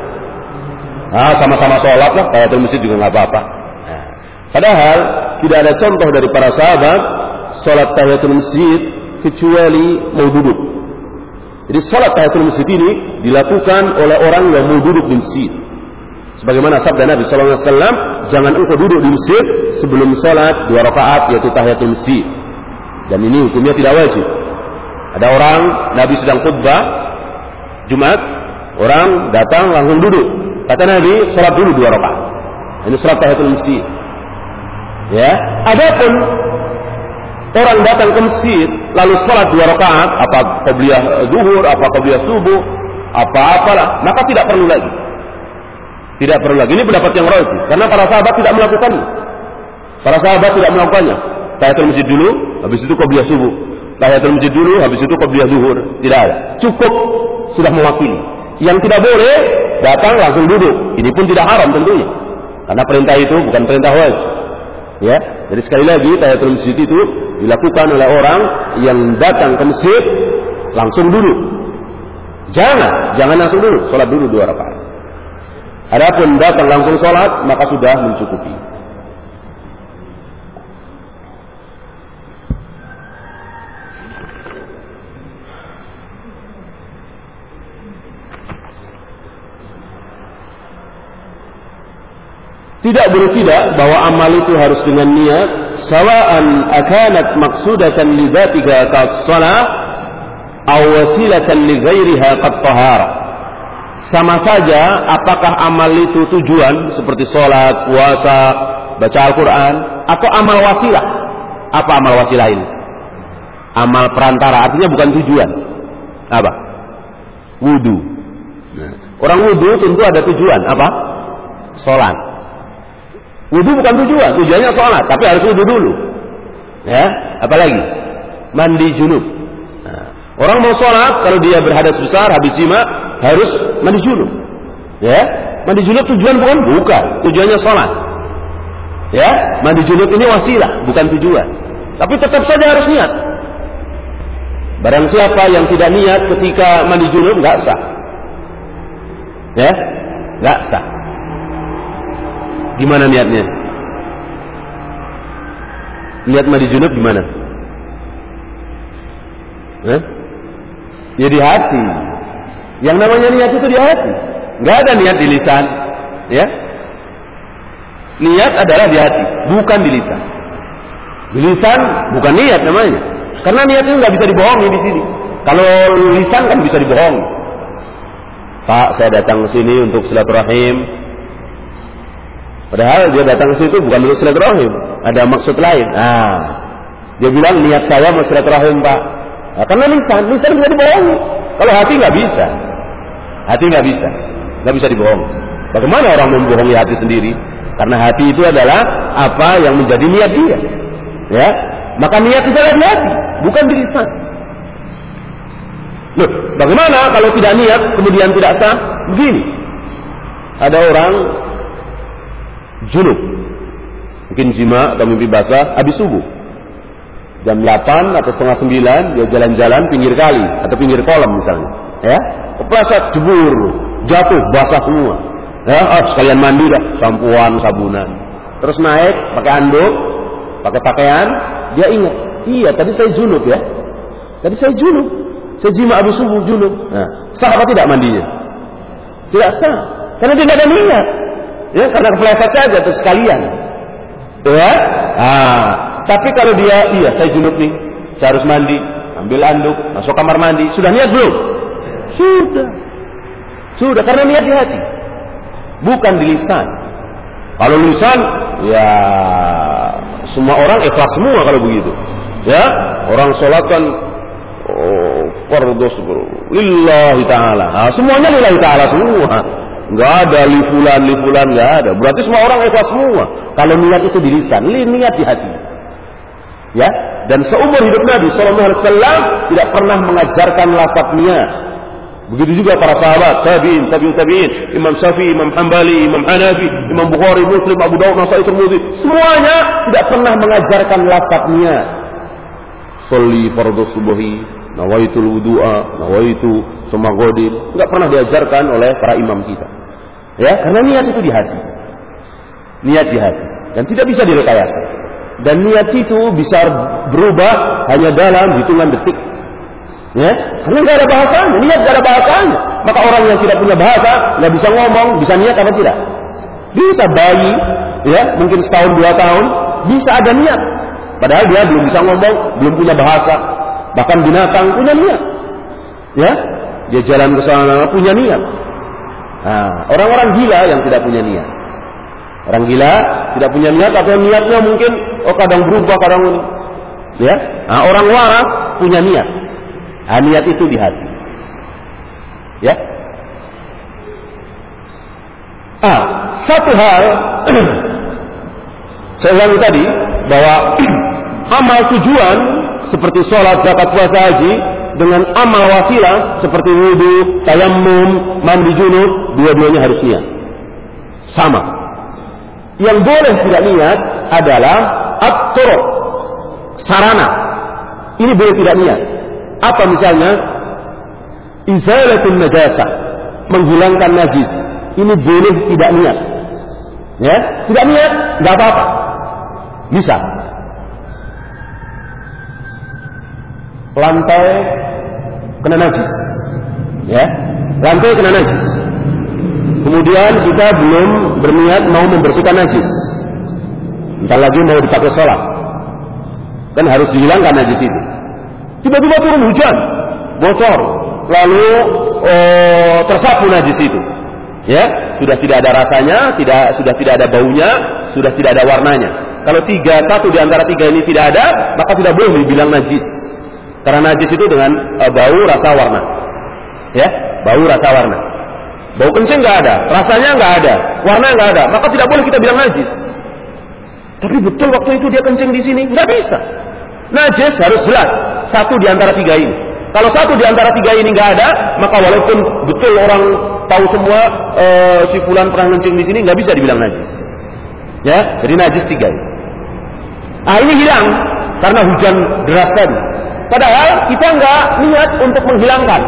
ah sama-sama sholat lah, tahiyatul masjid juga nggak apa-apa. Nah, padahal tidak ada contoh dari para sahabat sholat tahiyatul masjid kecuali mau duduk. Jadi sholat tahiyatul masjid ini dilakukan oleh orang yang mau duduk di masjid. Sebagaimana sabda Nabi sallallahu alaihi wasallam, jangan engkau duduk di masjid sebelum sholat dua rakaat yaitu tahiyatul masjid. Dan ini hukumnya tidak wajib. Ada orang, Nabi sedang khutbah Jumat, orang datang langsung duduk. Kata Nabi, sholat dulu dua rakaat. Ini sholat tahiyatul masjid. Ya, adapun orang datang ke masjid lalu sholat dua rakaat, apa qobliyah zuhur, apa qobliyah subuh, apa-apalah, maka tidak perlu lagi. Tidak perlu lagi. Ini pendapat yang rajih, karena para sahabat tidak melakukannya. Para sahabat tidak melakukannya. Tahiyatul masjid dulu, habis itu qobliyah subuh. Tahiyatul masjid dulu, habis itu qobliyah zuhur. Tidak ada. Cukup sudah mewakili. Yang tidak boleh datang langsung duduk. Ini pun tidak haram tentunya. Karena perintah itu bukan perintah wajib. Ya, jadi sekali lagi tahiyatul masjid itu dilakukan oleh orang yang datang ke masjid langsung duduk. Jangan, jangan langsung duduk, sholat dulu dua rakaat. Adapun datang langsung sholat maka sudah mencukupi. Tidak boleh tidak bahwa amal itu harus dengan niat, sawa'an akanat maqsudatan li dzatiha kas-shalah aw wasilatan li ghairiha qat-tahara. Sama saja apakah amal itu tujuan seperti sholat, puasa, baca Al-Quran, atau amal wasilah. Apa amal wasilah ini? Amal perantara, artinya bukan tujuan. Apa? Wudu. Nah, orang wudu tentu ada tujuan. Apa? Sholat. Wudu bukan tujuan, tujuannya sholat, tapi harus wudu dulu. Ya, apalagi mandi junub. Nah, orang mau sholat, kalau dia berhadas besar, habis jima, harus mandi junub. Ya, mandi junub tujuan bukan? Bukan, tujuannya sholat. Ya, mandi junub ini wasilah, bukan tujuan. Tapi tetap saja harus niat. Barang siapa yang tidak niat ketika mandi junub, nggak sah. Ya, nggak sah. Gimana niatnya? Niat mandi junub gimana? Hah? Ya di hati. Yang namanya niat itu di hati. Nggak ada niat di lisan, ya. Niat adalah di hati, bukan di lisan. Di lisan bukan niat namanya. Karena niat itu nggak bisa dibohongi di sini. Kalau lisan kan bisa dibohongi. Pak, saya datang ke sini untuk silaturahim. Padahal dia datang ke situ bukan untuk silaturahim, ada maksud lain. Ah, dia bilang niat saya mau silaturahim, Pak. Nah, karena lisan, lisan bisa dibohongi. Kalau hati nggak bisa, hati nggak bisa, nggak bisa dibohongi. Bagaimana orang membohongi hati sendiri? Karena hati itu adalah apa yang menjadi niat dia. Ya, maka niat itu adalah di hati, bukan di lisan. Loh, bagaimana kalau tidak niat kemudian tidak sah? Begini, ada orang junub, mungkin jima atau mimpi basah habis subuh, jam delapan atau setengah sembilan dia jalan-jalan pinggir kali atau pinggir kolam misalnya, ya, kepleset jebur, jatuh basah semua, ya, oh, sekalian mandi dah, sampuan, sabunan, terus naik pakai anduk, pakai pakaian, dia ingat, iya tadi saya junub ya, tadi saya junub, saya jima habis subuh junub, nah, sah apa tidak mandinya? Tidak sah, karena dia tidak ada niat. Ya, karena kepleset saja terus sekalian. Ya? Ah, tapi kalau dia, iya saya junub nih, saya harus mandi, ambil anduk, masuk kamar mandi, sudah niat belum? Sudah. Sudah, karena niat di hati. Bukan di lisan. Kalau lisan, ya semua orang ikhlas semua kalau begitu. Ya, orang sholat kan oh, fardhu lillahi ta'ala. Nah, semuanya lillahi ta'ala semua. Nggak ada lifulan, lifulan nggak ada. Berarti semua orang ikhlas semua. Kalau niat itu di lisan, niat di hati. Ya, dan seumur hidup Nabi Sallallahu Alaihi Wasallam tidak pernah mengajarkan lafaz niat. Begitu juga para sahabat, tabiin, tabiin, tabiin, Imam Syafi'i, Imam Hambali, Imam Hanafi, Imam Bukhari, Muslim, Abu Dawud, Nasa'i, Tirmidzi, semuanya tidak pernah mengajarkan lafaz niat. Sholli fardhu subuhi, nawaitul wudu'a, nawaitu sumaghodin, nggak pernah diajarkan oleh para imam kita. Ya, karena niat itu di hati. Niat di hati. Dan tidak bisa direkayasa. Dan niat itu bisa berubah hanya dalam hitungan detik. Ya, karena nggak ada bahasanya, niat nggak ada bahasanya. Maka orang yang tidak punya bahasa, nggak bisa ngomong, bisa niat apa tidak? Bisa bayi, ya, mungkin setahun dua tahun, bisa ada niat. Padahal dia belum bisa ngomong, belum punya bahasa. Bahkan binatang punya niat. Ya, dia jalan ke sana punya niat. Nah, orang-orang gila yang tidak punya niat. Orang gila tidak punya niat atau niatnya mungkin oh kadang berubah, kadang ini. Ya, nah, orang waras punya niat. Nah, niat itu di hati. Ya. Ah, satu hal saya ulangi tadi bahwa amal tujuan seperti sholat, zakat, puasa, haji dengan amal wasilah seperti wudu, tayammum, mandi junub, dua-duanya harus niat. Sama. Yang boleh tidak niat adalah at-turuq, sarana. Ini boleh tidak niat. Apa misalnya? Izalatul najasah, menghilangkan najis. Ini boleh tidak niat. Ya, tidak niat, enggak apa-apa. Bisa. Lantai kena najis, ya, lantai kena najis. Kemudian kita belum berniat mau membersihkan najis. Entar lagi mau dipakai sholat, kan harus dihilangkan najis itu. Tiba-tiba turun hujan, bocor, lalu oh, tersapu najis itu. Ya, sudah tidak ada rasanya, tidak sudah tidak ada baunya, sudah tidak ada warnanya. Kalau tiga satu di antara tiga ini tidak ada, maka tidak boleh dibilang najis. Karena najis itu dengan uh, bau, rasa, warna. Ya, bau, rasa, warna. Bau kencing nggak ada, rasanya nggak ada, warna nggak ada, maka tidak boleh kita bilang najis. Tapi betul waktu itu dia kencing di sini, nggak bisa. Najis harus jelas satu di antara tiga ini. Kalau satu di antara tiga ini nggak ada, maka walaupun betul orang tahu semua uh, si fulan pernah kencing di sini, nggak bisa dibilang najis. Ya, jadi najis tiga ini. Ah, ini hilang karena hujan deras tadi. Padahal kita nggak niat untuk menghilangkan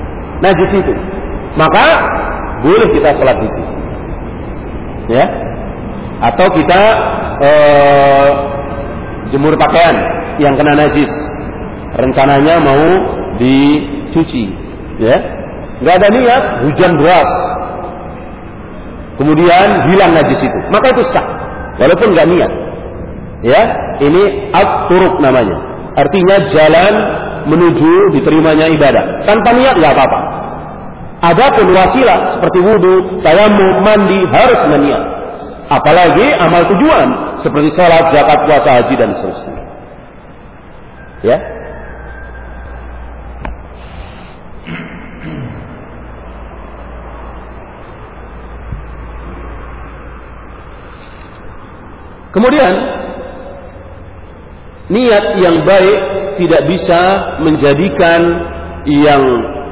najis itu, maka boleh kita sholat di sini. Ya, Atau kita uh, jemur pakaian yang kena najis, rencananya mau dicuci, ya, nggak ada niat, hujan deras, kemudian hilang najis itu, maka itu sah, walaupun nggak niat, ya. Ini at-turuq namanya, artinya jalan menuju diterimanya ibadah. Tanpa niat nggak apa-apa. Adapun wasilah seperti wudu, tayammum, mandi harus dengan niat. Apalagi amal tujuan seperti sholat, zakat, puasa, haji dan seterusnya. Ya. Kemudian niat yang baik tidak bisa menjadikan yang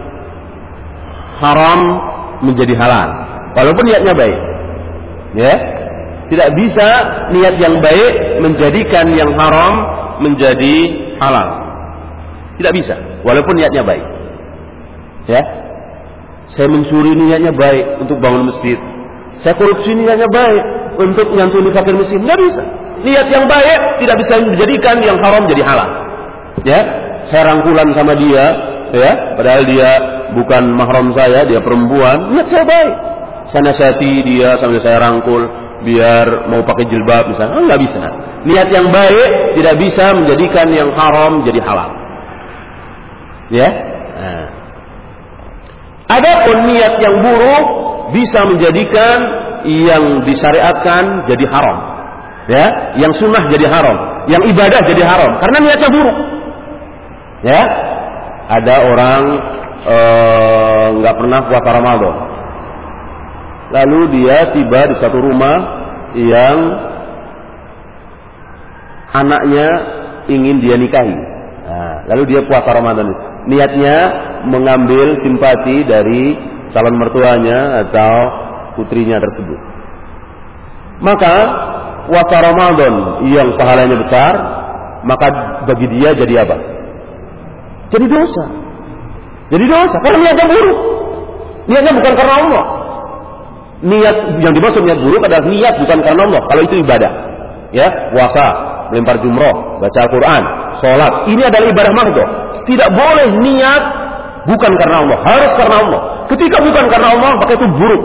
haram menjadi halal, walaupun niatnya baik. Ya, tidak bisa niat yang baik menjadikan yang haram menjadi halal. Tidak bisa, walaupun niatnya baik. Ya, saya mencuri niatnya baik untuk bangun masjid. Saya korupsi niatnya baik untuk nyantuni fakir miskin. Tidak bisa. Niat yang baik tidak bisa menjadikan yang haram jadi halal. Ya, saya rangkulan sama dia, ya, padahal dia bukan mahram saya, dia perempuan. Niat saya baik. Saya nasihati dia sambil saya rangkul biar mau pakai jilbab misalnya. Oh, nggak bisa. Niat yang baik tidak bisa menjadikan yang haram jadi halal. Ya. Nah. Adapun niat yang buruk bisa menjadikan yang disyariatkan jadi haram. Ya, yang sunnah jadi haram, yang ibadah jadi haram karena niatnya buruk. Ya, ada orang nggak ee, pernah puasa Ramadan, lalu dia tiba di satu rumah yang anaknya ingin dia nikahi. Nah, lalu dia puasa Ramadan. Niatnya mengambil simpati dari calon mertuanya atau putrinya tersebut. Maka puasa Ramadan yang pahalanya besar, maka bagi dia jadi apa? Jadi dosa. Jadi dosa karena niatnya buruk. Niatnya bukan karena Allah. Niat yang dimaksud niat buruk adalah niat bukan karena Allah. Kalau itu ibadah, ya, puasa, melempar jumroh, baca Al-Quran, sholat, ini adalah ibadah mahdoh. Tidak boleh niat bukan karena Allah, harus karena Allah. Ketika bukan karena Allah, maka itu buruk.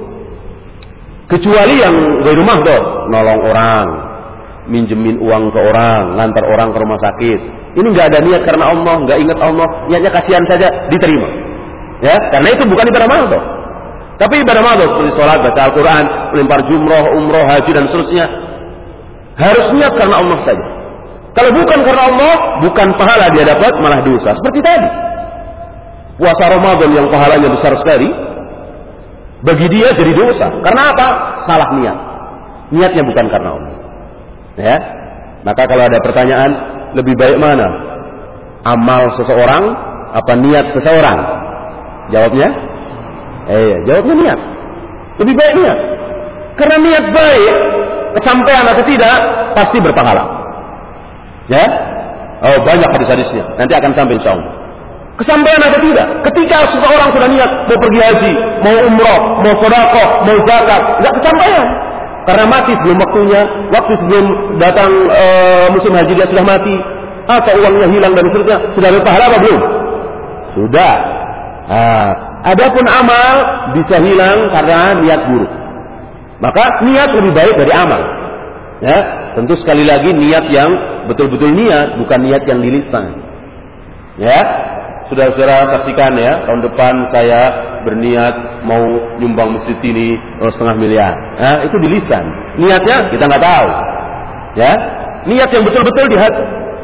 Kecuali yang ghairu mahdoh, nolong orang, minjemin uang ke orang, ngantar orang ke rumah sakit. Ini nggak ada niat karena Allah, nggak ingat Allah, niatnya kasihan saja, diterima. Ya, karena itu bukan ibadah mahdoh. Tapi ibadah mahdoh seperti sholat, baca Al-Quran, melempar jumroh, umroh, haji dan seterusnya, harus niat karena Allah saja. Kalau bukan karena Allah, bukan pahala dia dapat, malah dosa. Seperti tadi, puasa Ramadan yang pahalanya besar sekali, bagi dia jadi dosa. Karena apa? Salah niat. Niatnya bukan karena Allah. Ya. Maka kalau ada pertanyaan, lebih baik mana? Amal seseorang apa niat seseorang? Jawabnya? Eh, jawabnya niat. Lebih baik niat. Karena niat baik, kesampaian atau tidak, pasti berpahala. Ya? Oh, banyak hadis-hadisnya. Nanti akan sampai insyaallah. Kesampaian atau tidak? Ketika seseorang sudah niat mau pergi haji, mau umroh, mau sedekah, mau zakat, enggak kesampaian. Karena mati sebelum waktunya, waktu sebelum datang e, musim haji dia sudah mati, atau uangnya hilang dan seterusnya, sudah berpahala apa belum? Sudah. Nah, adapun amal bisa hilang karena niat buruk. Maka niat lebih baik dari amal. Ya, tentu sekali lagi niat yang betul-betul niat, bukan niat yang di lisan. Ya, sudah saudara saksikan ya, tahun depan saya berniat mau nyumbang masjid ini oh, setengah miliar. Nah, itu di lisan. Niatnya kita nggak tahu. Ya, niat yang betul-betul di hati.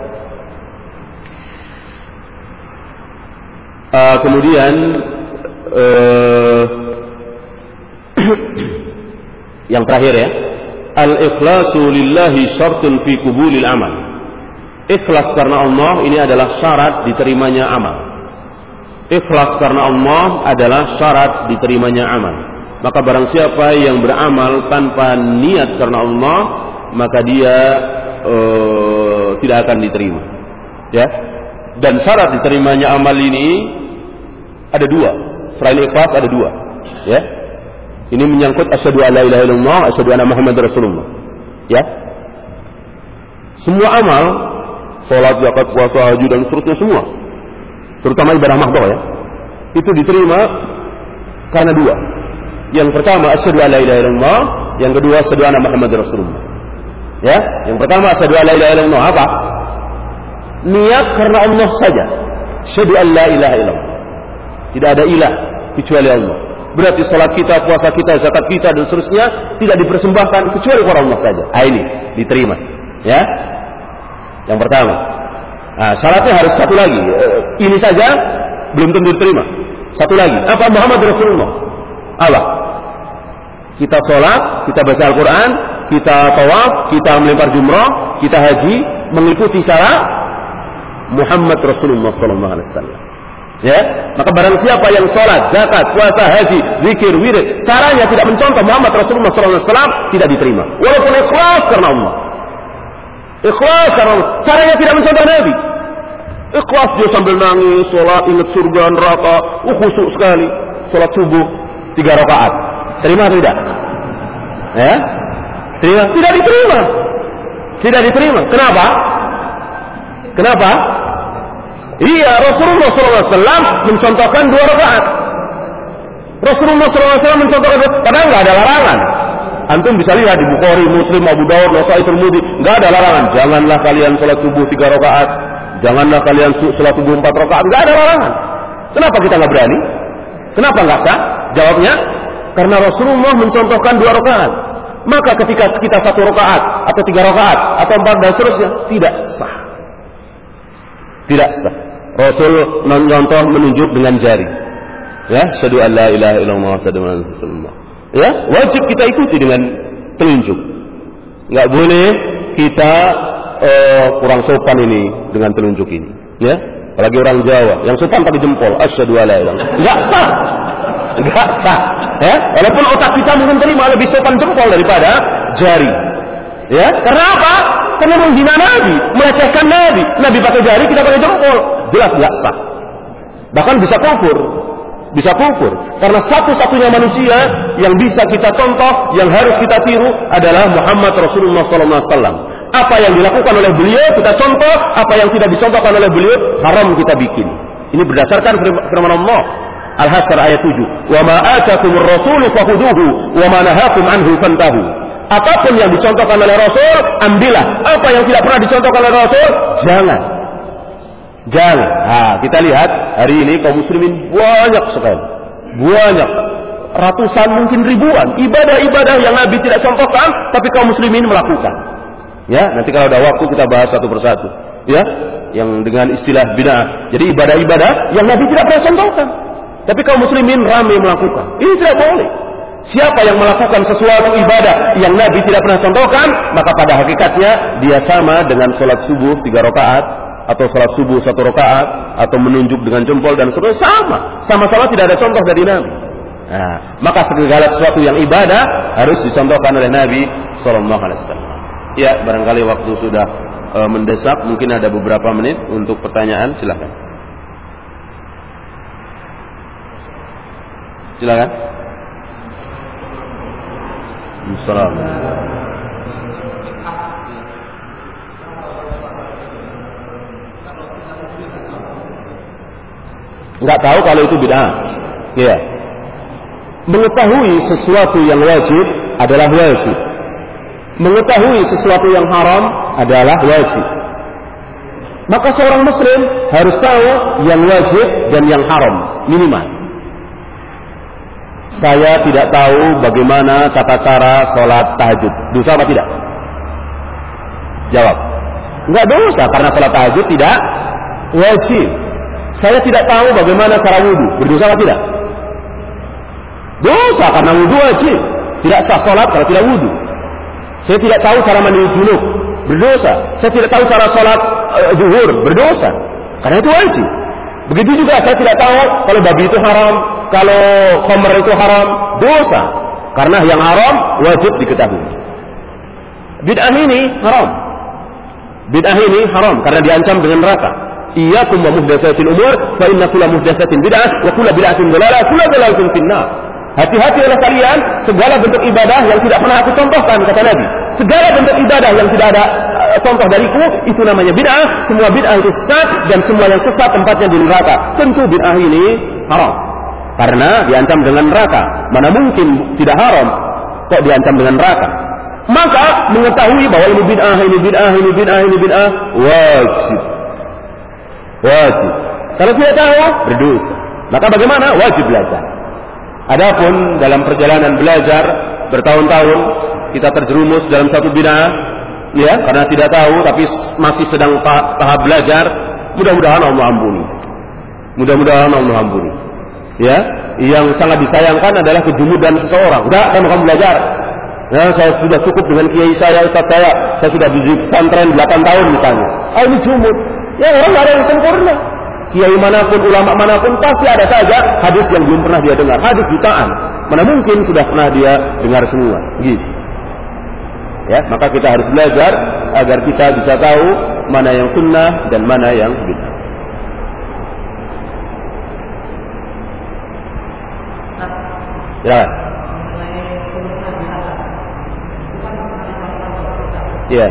Uh, kemudian uh, yang terakhir ya, al-ikhlasu lillahi syartun fi qubulil amal. Ikhlas karena Allah ini adalah syarat diterimanya amal. Ikhlas karena Allah adalah syarat diterimanya amal. Maka barang siapa yang beramal tanpa niat karena Allah, maka dia uh, tidak akan diterima. Ya. Dan syarat diterimanya amal ini ada dua. Selain ikhlas ada dua. Ya. Ini menyangkut asyhadu an la ilaha illallah, asyhadu anna Muhammadar Rasulullah. Ya. Semua amal, salat, zakat, puasa, haji dan seterusnya semua, terutama ibadah mahdoh ya, itu diterima karena dua. Yang pertama asyhadu an la ilaha illallah, yang kedua asyhadu anna Muhammadar Rasulullah. Ya, yang pertama asyhadu an la ilaha illallah apa? Niat karena Allah saja. Asyhadu an la ilaha illallah. Tidak ada ilah kecuali Allah. Berarti salat kita, puasa kita, zakat kita dan seterusnya tidak dipersembahkan kecuali kepada Allah saja. Ah, ini diterima. Ya. Yang pertama. Nah, syaratnya harus satu lagi. Ini saja belum tentu diterima. Satu lagi. Apa? Muhammad Rasulullah. Allah. Kita salat, kita baca Al-Quran, kita tawaf, kita melempar jumrah, kita haji, mengikuti syarat Muhammad Rasulullah sallallahu alaihi wasallam. Ya, maka barang siapa yang salat, zakat, puasa, haji, zikir, wirid, caranya tidak mencontoh Muhammad Rasulullah sallallahu alaihi wasallam, tidak diterima. Walaupun ikhlas karena Allah. Ikhlas karena Allah. Caranya tidak mencontoh Nabi. Ikhlas dia sambil nangis, salat, ingat surga, neraka, uh, khusyuk sekali. Salat subuh tiga rakaat. Terima atau tidak? Ya? Terima? Tidak diterima. Tidak diterima. Kenapa? Kenapa? Iya, Rasulullah sallallahu alaihi wasallam mencontohkan dua rakaat. Rasulullah sallallahu alaihi wasallam mencontohkan, padahal nggak ada larangan. Antum bisa lihat di Bukhari, Muslim, Abu Dawud, Nasa'i, Tirmidzi, nggak ada larangan. Janganlah kalian salat subuh tiga rakaat, janganlah kalian salat subuh empat rakaat, nggak ada larangan. Kenapa kita nggak berani? Kenapa nggak sah? Jawabnya, karena Rasulullah mencontohkan dua rakaat. Maka ketika kita satu rakaat atau tiga rakaat atau empat dan seterusnya, tidak sah. Tidak sah. Rasul mencontoh menunjuk dengan jari. Ya, asyhadu an la ilaha illallah, asyhadu anna Rasulullah. Ya, wajib kita ikuti dengan telunjuk. Enggak boleh kita uh, kurang sopan ini dengan telunjuk ini. Ya, apalagi orang Jawa yang sopan pakai jempol. Asyhadu an la ilaha illallah. Enggak sah. Enggak sah. Ya, walaupun otak kita mungkin terima lebih sopan jempol daripada jari. Ya, karena apa? Karena menghina Nabi, melecehkan Nabi. Nabi pakai jari, kita pakai jempol. Jelas enggak sah. Bahkan bisa kufur. Bisa kufur. Karena satu-satunya manusia yang bisa kita contoh, yang harus kita tiru adalah Muhammad Rasulullah sallallahu alaihi wasallam. Apa yang dilakukan oleh beliau kita contoh, apa yang tidak dicontohkan oleh beliau haram kita bikin. Ini berdasarkan firman Allah Al-Hasyr ayat tujuh. Wa ma atakumur rasulu fakhuduhu wa ma nahakum anhu fantahu. Apapun yang dicontohkan oleh Rasul, ambillah. Apa yang tidak pernah dicontohkan oleh Rasul, jangan. Jangan. Nah, kita lihat hari ini kaum muslimin banyak sekali. Banyak. Ratusan mungkin ribuan ibadah-ibadah yang Nabi tidak contohkan, tapi kaum muslimin melakukan. Ya, nanti kalau ada waktu kita bahas satu persatu. Ya, yang dengan istilah bid'ah. Jadi ibadah-ibadah yang Nabi tidak pernah contohkan, tapi kaum muslimin ramai melakukan. Ini tidak boleh. Siapa yang melakukan sesuatu ibadah yang Nabi tidak pernah contohkan, maka pada hakikatnya dia sama dengan sholat subuh tiga rakaat, atau sholat subuh satu rakaat, atau menunjuk dengan jempol dan seterusnya, sama. Sama-sama tidak ada contoh dari Nabi. Nah, maka segala sesuatu yang ibadah harus dicontohkan oleh Nabi sallallahu alaihi wasallam. Ya, barangkali waktu sudah e, mendesak, mungkin ada beberapa menit untuk pertanyaan, silakan. Silakan. Assalamualaikum. Enggak tahu kalau itu bid'ah. Ya. Mengetahui sesuatu yang wajib adalah wajib. Mengetahui sesuatu yang haram adalah wajib. Maka seorang muslim harus tahu yang wajib dan yang haram minimal. Saya tidak tahu bagaimana tata cara sholat tahajud. Dosa apa tidak? Jawab. Enggak dosa karena sholat tahajud tidak wajib. Saya tidak tahu bagaimana cara wudhu. Berdosa apa tidak? Dosa karena wudhu wajib. Tidak sah sholat kalau tidak wudhu. Saya tidak tahu cara mandi junub. Berdosa. Saya tidak tahu cara sholat uh, zuhur. Berdosa. Karena itu wajib. Begitu juga saya tidak tahu kalau babi itu haram, kalau khamr itu haram, dosa. Karena yang haram wajib diketahui. Bid'ah ini haram. Bid'ah ini haram karena diancam dengan neraka. Iyyakum wa muhdatsatil umur fa inna kulla muhdatsatin bid'ah wa kulla bid'atin dhalalah, kulla dhalalatin finnar. Hati-hati oleh kalian segala bentuk ibadah yang tidak pernah aku contohkan, kata Nabi. Segala bentuk ibadah yang tidak ada uh, contoh dariku, itu namanya bid'ah. Semua bid'ah itu sesat, dan semua yang sesat tempatnya di neraka. Tentu bid'ah ini haram, karena diancam dengan neraka. Mana mungkin tidak haram, kok diancam dengan neraka? Maka mengetahui bahwa ini bid'ah, ini bid'ah, ini bid'ah, ini bid'ah, wajib. Wajib. Kalau tidak tahu, berdosa. Maka bagaimana? Wajib belajar. Adapun dalam perjalanan belajar bertahun-tahun kita terjerumus dalam satu bid'ah, ya, karena tidak tahu tapi masih sedang tahap belajar, mudah-mudahan Allah ampuni. Mudah-mudahan Allah ampuni. Ya, yang sangat disayangkan adalah kejumudan seseorang. Udah, saya mau kamu belajar. Ya, saya sudah cukup dengan kiai saya, ustaz saya. Saya sudah di pesantren delapan tahun misalnya. Ah, ini jumud. Ya, orang nggak ada yang sempurna. Kiai manapun, ulama manapun, pasti ada saja hadis yang belum pernah dia dengar. Hadis jutaan. Mana mungkin sudah pernah dia dengar semua. Gitu. Ya, maka kita harus belajar agar kita bisa tahu mana yang sunnah dan mana yang bid'ah. Ya. Iya.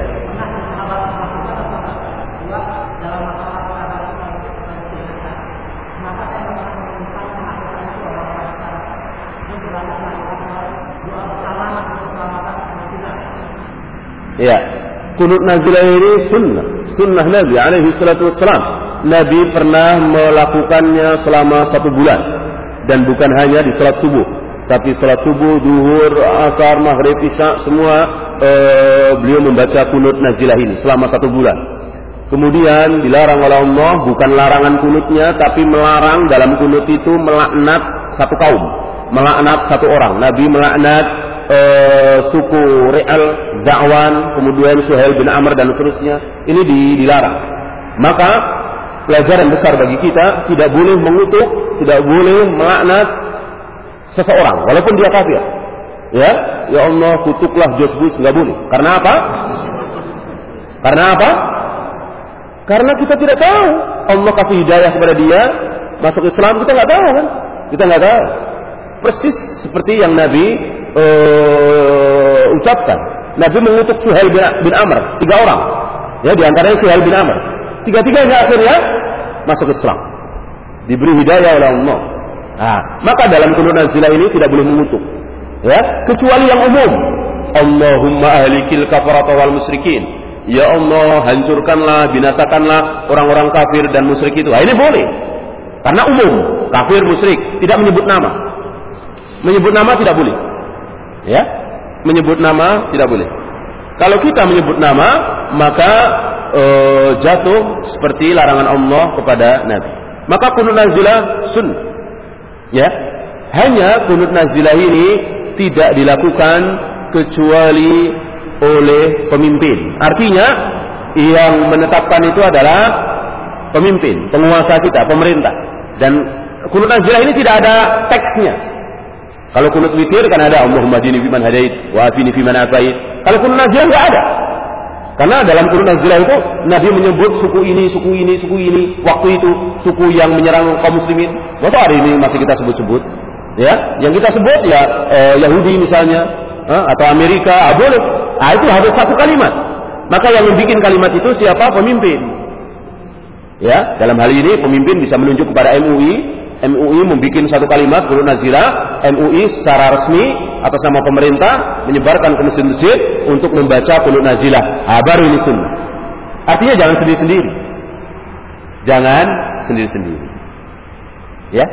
Ya, kunut nazilah ini sunnah, sunnah Nabi alaihi salatu wassalam. Nabi pernah melakukannya selama satu bulan, dan bukan hanya di salat subuh, tapi salat subuh, duhur, asar, maghrib, isya, semua eh, beliau membaca kunut nazilah ini selama satu bulan. Kemudian dilarang oleh Allah, bukan larangan kunutnya, tapi melarang dalam kunut itu melaknat satu kaum, melaknat satu orang. Nabi melaknat Uh, suku Re'al, Za'wan, kemudian Suhail bin Amr dan seterusnya. Ini dilarang. Maka pelajaran besar bagi kita, tidak boleh mengutuk, tidak boleh melaknat seseorang walaupun dia kafir. Ya, ya Allah kutuklah George Bush, nggak boleh. Karena apa? Karena apa? Karena kita tidak tahu. Allah kasih hidayah kepada dia masuk Islam, kita nggak tahu kan? Kita nggak tahu. Persis seperti yang Nabi Uh, ucapkan. Nabi mengutuk Suhail bin, bin Amr, tiga orang. Ya, diantaranya Suhail bin Amr. Tiga-tiganya akhirnya masuk Islam, diberi hidayah oleh Allah. Nah, maka dalam kunut nazilah ini tidak boleh mengutuk. Ya, kecuali yang umum. Allahumma ahlikil kafarata wal musyrikin. Ya Allah, hancurkanlah, binasakanlah orang-orang kafir dan musyrik itu. Nah, ini boleh. Karena umum, kafir, musyrik, tidak menyebut nama. Menyebut nama tidak boleh. Ya, menyebut nama tidak boleh. Kalau kita menyebut nama, maka e, jatuh seperti larangan Allah kepada Nabi. Maka kunut nazilah sunnah. Ya, hanya kunut nazilah ini tidak dilakukan kecuali oleh pemimpin. Artinya yang menetapkan itu adalah pemimpin, penguasa kita, pemerintah. Dan kunut nazilah ini tidak ada teksnya. Kalau kunut witir kan ada Allahumma hdini fiman hadait wa afini fiman afait. Kalau kunut nazilah enggak ada. Karena dalam kunut nazilah itu Nabi menyebut suku ini, suku ini, suku ini, waktu itu suku yang menyerang kaum muslimin. Masa hari ini masih kita sebut-sebut? Ya, yang kita sebut ya eh, Yahudi misalnya, eh, atau Amerika, ah, boleh. Ah, itu harus satu kalimat. Maka yang membuat kalimat itu siapa? Pemimpin. Ya, dalam hal ini pemimpin bisa menunjuk kepada M U I. M U I membuat satu kalimat kunut nazilah. M U I secara resmi atas nama pemerintah menyebarkan ke masjid-masjid untuk membaca kunut nazilah. Ah, baru ini sunnah. Artinya jangan sendiri-sendiri. Jangan sendiri-sendiri. Ya.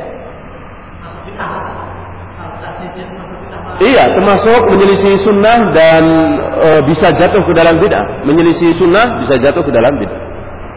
Iya, termasuk menyelisih sunnah dan e, bisa jatuh ke dalam bid'ah. Menyelisih sunnah bisa jatuh ke dalam bid'ah.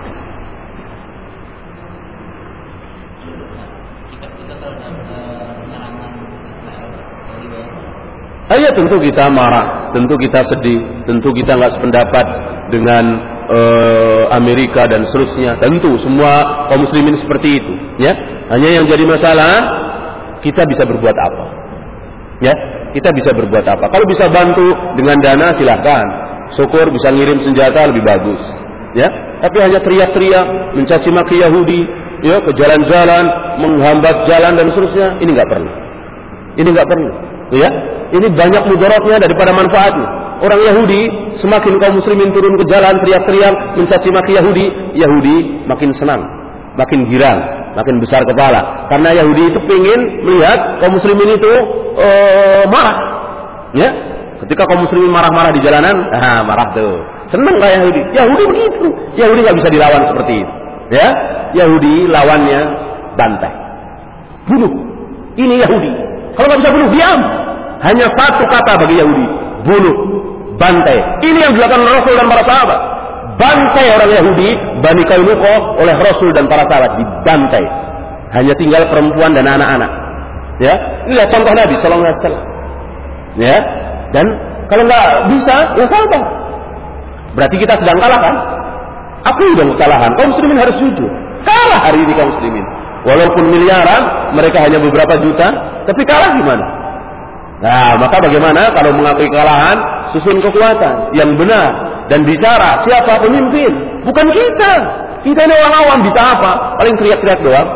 Ya, tentu kita marah, tentu kita sedih, tentu kita nggak sependapat dengan uh, Amerika dan seterusnya. Tentu semua kaum muslimin seperti itu. Ya, hanya yang jadi masalah kita bisa berbuat apa? Ya, kita bisa berbuat apa? Kalau bisa bantu dengan dana silahkan. Syukur bisa ngirim senjata lebih bagus. Ya, tapi hanya teriak-teriak, mencaci maki Yahudi, ya, ke jalan-jalan, menghambat jalan dan seterusnya, ini nggak perlu. Ini nggak perlu, ya. Ini banyak mudaratnya daripada manfaatnya. Orang Yahudi, semakin kaum muslimin turun ke jalan teriak-teriak mencaci maki Yahudi, Yahudi makin senang, makin girang, makin besar kepala. Karena Yahudi itu ingin melihat kaum muslimin itu uh, marah, ya. Ketika kaum muslimin marah-marah di jalanan, ah, marah tuh. Senang nggak Yahudi? Yahudi begitu. Yahudi nggak bisa dilawan seperti itu, ya. Yahudi lawannya bantai, bunuh. Ini Yahudi. Kalau nggak bisa bunuh, diam. Hanya satu kata bagi Yahudi, bunuh, bantai. Ini yang dilakukan Rasul dan para sahabat. Bantai orang Yahudi, Bani Qainuqa oleh Rasul dan para sahabat, dibantai. Hanya tinggal perempuan dan anak-anak. Ya, inilah contoh Nabi Sallallahu Alaihi Wasallam. Ya, dan kalau nggak bisa, ya sabar. Berarti kita sedang kalah kan? Aku udah kekalahan. Kaum muslimin harus jujur. Kalah hari ini kaum muslimin. Walaupun miliaran, mereka hanya beberapa juta, tapi kalah gimana? Nah, maka bagaimana kalau mengakui kekalahan, susun kekuatan yang benar dan bicara siapa pemimpin, bukan kita. Kita ini orang awam, bisa apa? Paling teriak-teriak doang.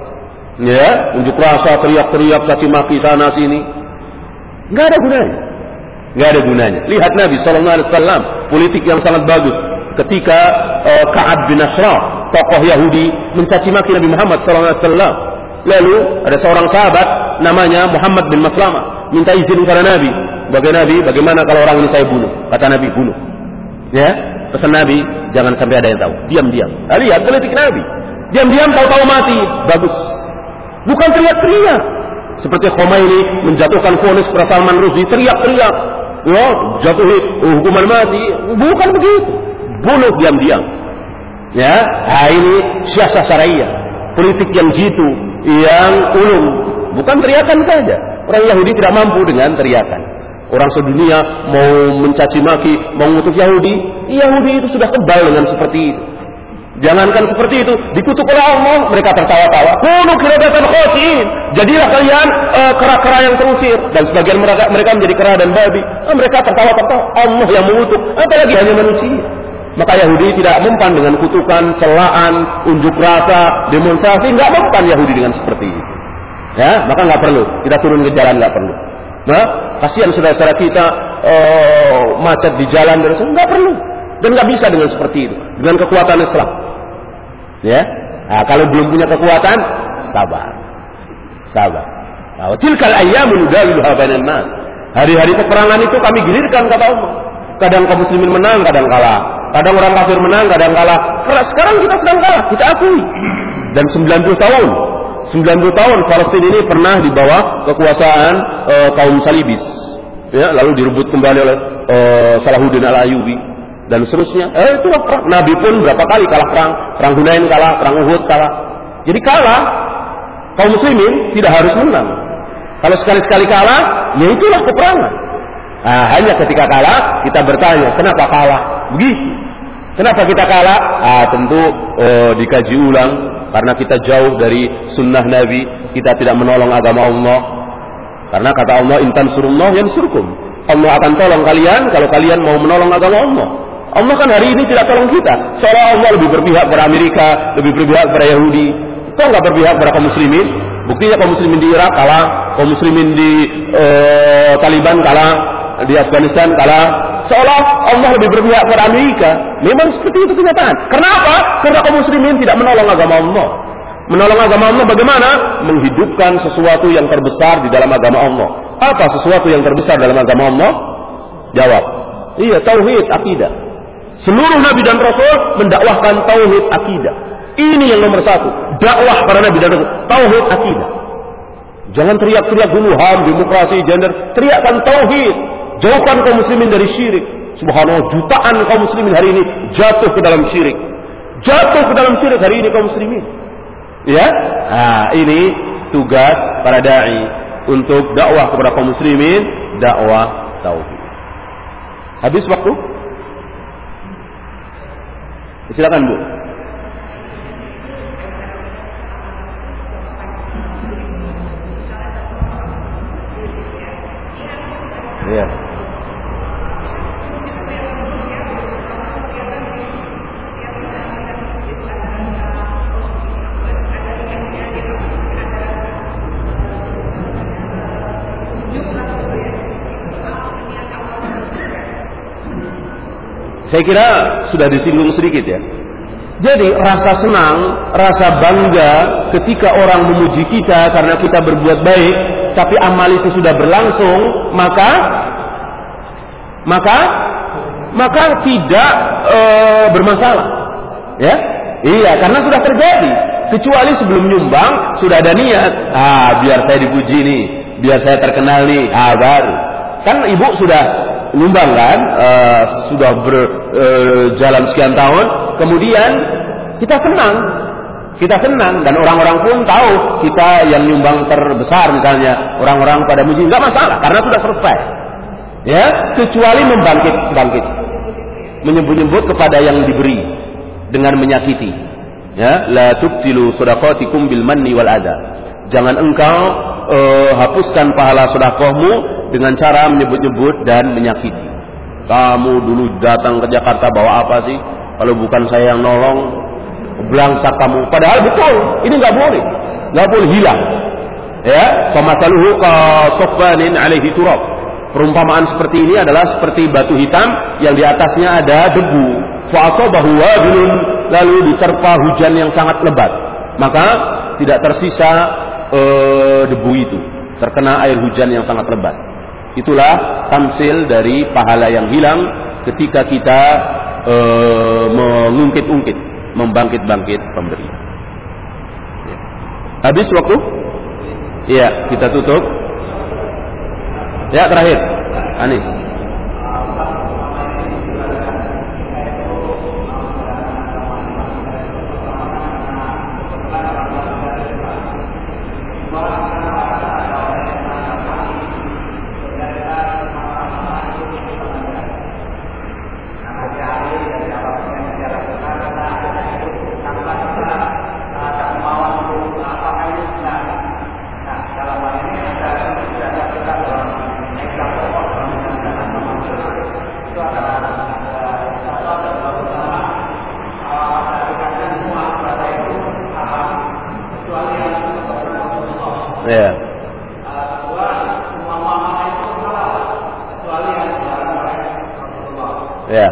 Ya, unjuk rasa, teriak-teriak, caci maki sana sini. Enggak ada gunanya. Enggak ada gunanya. Lihat Nabi sallallahu alaihi wasallam, politik yang sangat bagus ketika uh, Ka'ab bin Ashraf, tokoh Yahudi, mencaci maki Nabi Muhammad sallallahu alaihi wasallam. Lalu ada seorang sahabat namanya Muhammad bin Maslamah minta izin kepada Nabi. Bagi Nabi, bagaimana kalau orang ini saya bunuh? Kata Nabi, bunuh. Ya, pesan Nabi, jangan sampai ada yang tahu. Diam-diam. Nah, lihat politik Nabi. Diam-diam tahu-tahu mati. Bagus. Bukan teriak-teriak. Seperti Khomeini menjatuhkan vonis kepada Salman Rushdie, teriak-teriak. Ya, jatuhi hukuman mati. Bukan begitu. Bunuh diam-diam. Ya, nah ini siasat syariah. Politik yang jitu, yang ulum, bukan teriakan saja. Orang Yahudi tidak mampu dengan teriakan. Orang sedunia mau mencaci maki, mau mengutuk Yahudi, Yahudi itu sudah kebal dengan seperti itu. Jangankan seperti itu, dikutuk oleh Allah, mereka tertawa-tawa. Kunu qiradatan khasi'in. Jadilah kalian uh, kera-kera yang terusir, dan sebagian mereka mereka menjadi kera dan babi. Nah, mereka tertawa-tertawa. Allah yang mengutuk, apalagi hanya manusia. Maka Yahudi tidak mempan dengan kutukan, celaan, unjuk rasa, demonstrasi. Nggak mempan Yahudi dengan seperti itu. Ya, maka nggak perlu kita turun ke jalan, nggak perlu. Nah, kasihan saudara-saudara kita uh, macet di jalan dan nggak perlu. Dan nggak bisa dengan seperti itu, dengan kekuatan Islam. Ya, nah, kalau belum punya kekuatan, sabar, sabar. Nah, tilkal ayyamu nudawiluha bainan nas. Hari-hari peperangan itu kami gilirkan, kata Allah. Kadang kaum muslimin menang, kadang kalah. Kadang orang kafir menang, kadang kalah. Sekarang kita sedang kalah, kita akui. Dan sembilan puluh tahun, sembilan puluh tahun Palestina ini pernah di bawah kekuasaan e, kaum Salibis. Ya, lalu direbut kembali oleh e, Salahuddin Al-Ayyubi dan seterusnya. Eh, itulah perang. Nabi pun berapa kali kalah perang, perang Hunain kalah, perang Uhud kalah. Jadi kalah. Kaum muslimin tidak harus menang. Kalau sekali-sekali kalah, ya itulah peperangan. Nah, hanya ketika kalah kita bertanya, kenapa kalah? Begitu. Kenapa kita kalah? Ah, tentu oh, dikaji ulang karena kita jauh dari sunnah Nabi, kita tidak menolong agama Allah. Karena kata Allah, intan surullah yansurkum. Allah akan tolong kalian kalau kalian mau menolong agama Allah. Allah kan hari ini tidak tolong kita. Seolah Allah lebih berpihak pada Amerika, lebih berpihak pada Yahudi. Kok nggak berpihak pada kaum muslimin? Buktinya kaum muslimin di Irak kalah, kaum muslimin di uh, Taliban kalah, di Afghanistan kalah. Seolah Allah lebih berpihak pada Amerika. Memang seperti itu kenyataan. Kenapa? Karena kaum muslimin tidak menolong agama Allah. Menolong agama Allah bagaimana? Menghidupkan sesuatu yang terbesar di dalam agama Allah. Apa sesuatu yang terbesar dalam agama Allah? Jawab. Iya, tauhid, akidah. Seluruh nabi dan rasul mendakwahkan tauhid, akidah. Ini yang nomor satu. Dakwah para nabi dan rasul, tauhid, akidah. Jangan teriak-teriak dulu H A M, demokrasi, gender. Teriakkan tauhid. Jauhkan kaum muslimin dari syirik. Subhanallah, jutaan kaum muslimin hari ini jatuh ke dalam syirik. Jatuh ke dalam syirik hari ini kaum muslimin. Ya, nah, ini tugas para dai untuk dakwah kepada kaum muslimin, dakwah tauhid. Habis waktu? Silakan Bu. Ya. Saya kira sudah disinggung sedikit ya. Jadi rasa senang, rasa bangga ketika orang memuji kita karena kita berbuat baik, tapi amal itu sudah berlangsung, maka maka maka tidak e, bermasalah. Ya, iya, karena sudah terjadi. Kecuali sebelum nyumbang sudah ada niat, ah biar saya dipuji nih, biar saya terkenal nih, ah baru. Kan ibu sudah nyumbang kan, e, sudah berjalan e, sekian tahun, kemudian kita senang, kita senang, dan orang-orang pun tahu kita yang nyumbang terbesar misalnya, orang-orang pada muji, nggak masalah, karena sudah selesai. Ya, kecuali membangkit-bangkit, menyebut-nyebut kepada yang diberi dengan menyakiti. Ya, la tubtilu shadaqatikum bil manni wal adha. Jangan engkau e, hapuskan pahala sedekahmu dengan cara menyebut-nyebut dan menyakiti. Kamu dulu datang ke Jakarta bawa apa sih? Kalau bukan saya yang nolong, belangsak kamu. Padahal betul, ini nggak boleh, nggak boleh hilang. Ya, famasaluhu ka sofwanin alaihi turab. Perumpamaan seperti ini adalah seperti batu hitam yang di atasnya ada debu. Fa'asabahu wabilun, lalu diterpa hujan yang sangat lebat, maka tidak tersisa e, debu itu, terkena air hujan yang sangat lebat. Itulah tamsil dari pahala yang hilang ketika kita e, mengungkit-ungkit, membangkit-bangkit pemberi. Habis waktu? Iya, kita tutup. Ya, terakhir Anis. Ya. Ya.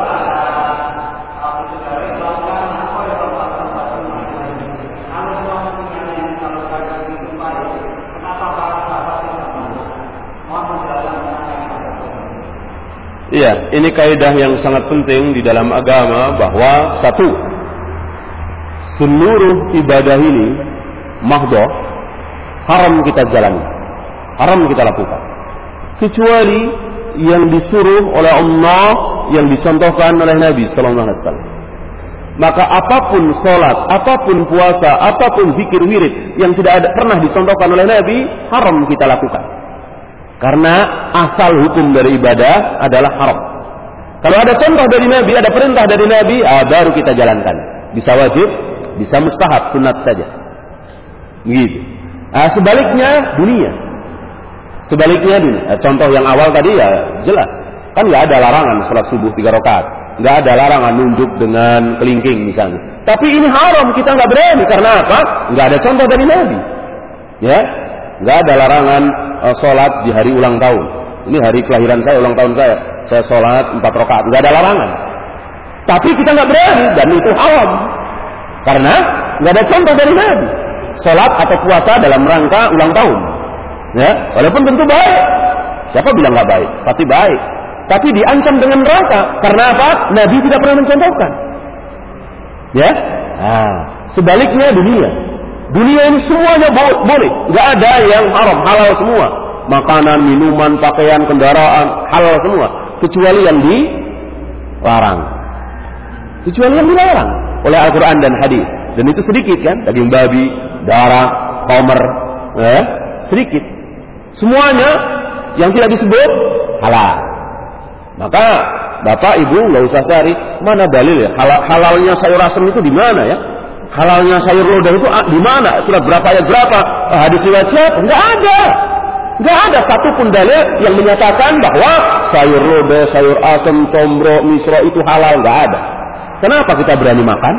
Iya, ini kaidah yang sangat penting di dalam agama, bahwa satu, seluruh ibadah ini mahdhah, haram kita jalani, haram kita lakukan, kecuali yang disuruh oleh Allah, yang dicontohkan oleh Nabi Sallallahu Alaihi Wasallam. Maka apapun sholat, apapun puasa, apapun zikir wirid yang tidak ada pernah dicontohkan oleh Nabi, haram kita lakukan. Karena asal hukum dari ibadah adalah haram. Kalau ada contoh dari Nabi, ada perintah dari Nabi, ah, baru kita jalankan. Bisa wajib, bisa mustahab, sunat saja. Gitu. Nah, sebaliknya dunia. Sebaliknya dunia. Nah, contoh yang awal tadi ya jelas. Kan nggak ada larangan sholat subuh tiga rakaat. Nggak ada larangan nunjuk dengan kelingking misalnya. Tapi ini haram, kita nggak berani. Karena apa? Nggak ada contoh dari Nabi. Ya, nggak ada larangan uh, sholat di hari ulang tahun. Ini hari kelahiran saya, ulang tahun saya. Saya sholat empat rakaat. Nggak ada larangan. Tapi kita nggak berani, dan itu haram. Karena nggak ada contoh dari Nabi. Sholat atau puasa dalam rangka ulang tahun, ya, walaupun tentu baik. Siapa bilang nggak baik? Pasti baik. Tapi diancam dengan neraka. Karena apa? Nabi tidak pernah mencontohkan. Ya, nah, sebaliknya dunia. Dunia ini semuanya boleh, nggak ada yang haram, halal semua. Makanan, minuman, pakaian, kendaraan, halal semua. Kecuali yang dilarang. Kecuali yang dilarang oleh Al-Quran dan hadis. Dan itu sedikit kan, daging babi, darah, komer, ya, sedikit. Semuanya yang tidak disebut halal. Maka bapak ibu nggak usah cari mana dalil ya. Halal, halalnya sayur asem itu di mana ya? Halalnya sayur lodeh itu di mana? Surat berapa ayat berapa? Hadis riwayat siapa? Nggak ada. Nggak ada satupun dalil yang menyatakan bahwa sayur lodeh, sayur asem, combro, misro itu halal. Nggak ada. Kenapa kita berani makan?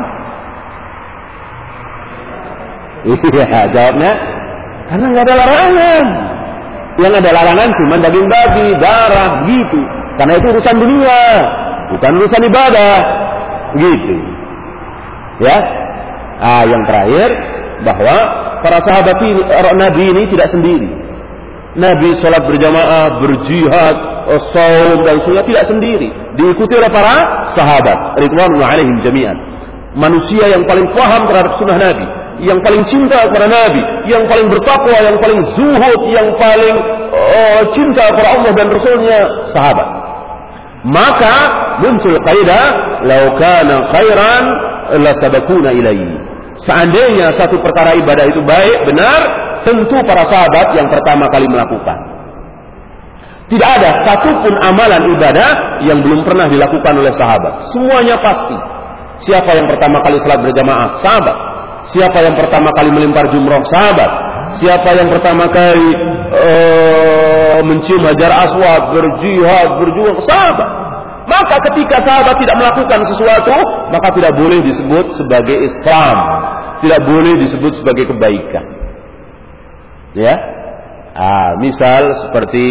Iya, jawabnya karena nggak ada larangan. Yang ada larangan cuma daging babi, darah, gitu. Karena itu urusan dunia. bukan urusan ibadah. Gitu. Ya. Ah, yang terakhir bahwa para sahabat ini, Nabi ini tidak sendiri. Nabi sholat berjamaah, berjihad, saum dan sunnah tidak sendiri. Diikuti oleh para sahabat ridwanullahi alaihim jami'an. Manusia yang paling paham terhadap sunnah Nabi, yang paling cinta kepada Nabi, yang paling bertakwa, yang paling zuhud, yang paling uh, cinta kepada Allah dan Rasulnya, sahabat. Maka muncul kaidah, "Lau kana khairan la sabaquna ilaihi." Seandainya satu perkara ibadah itu baik, benar, tentu para sahabat yang pertama kali melakukan. Tidak ada satupun amalan ibadah yang belum pernah dilakukan oleh sahabat. Semuanya pasti. Siapa yang pertama kali salat berjamaah? Sahabat. Siapa yang pertama kali melempar jumrah? Sahabat. Siapa yang pertama kali uh, mencium hajar aswad, berjihad, berjuang? Sahabat. Maka ketika sahabat tidak melakukan sesuatu, maka tidak boleh disebut sebagai Islam, tidak boleh disebut sebagai kebaikan. Ya, ah, misal seperti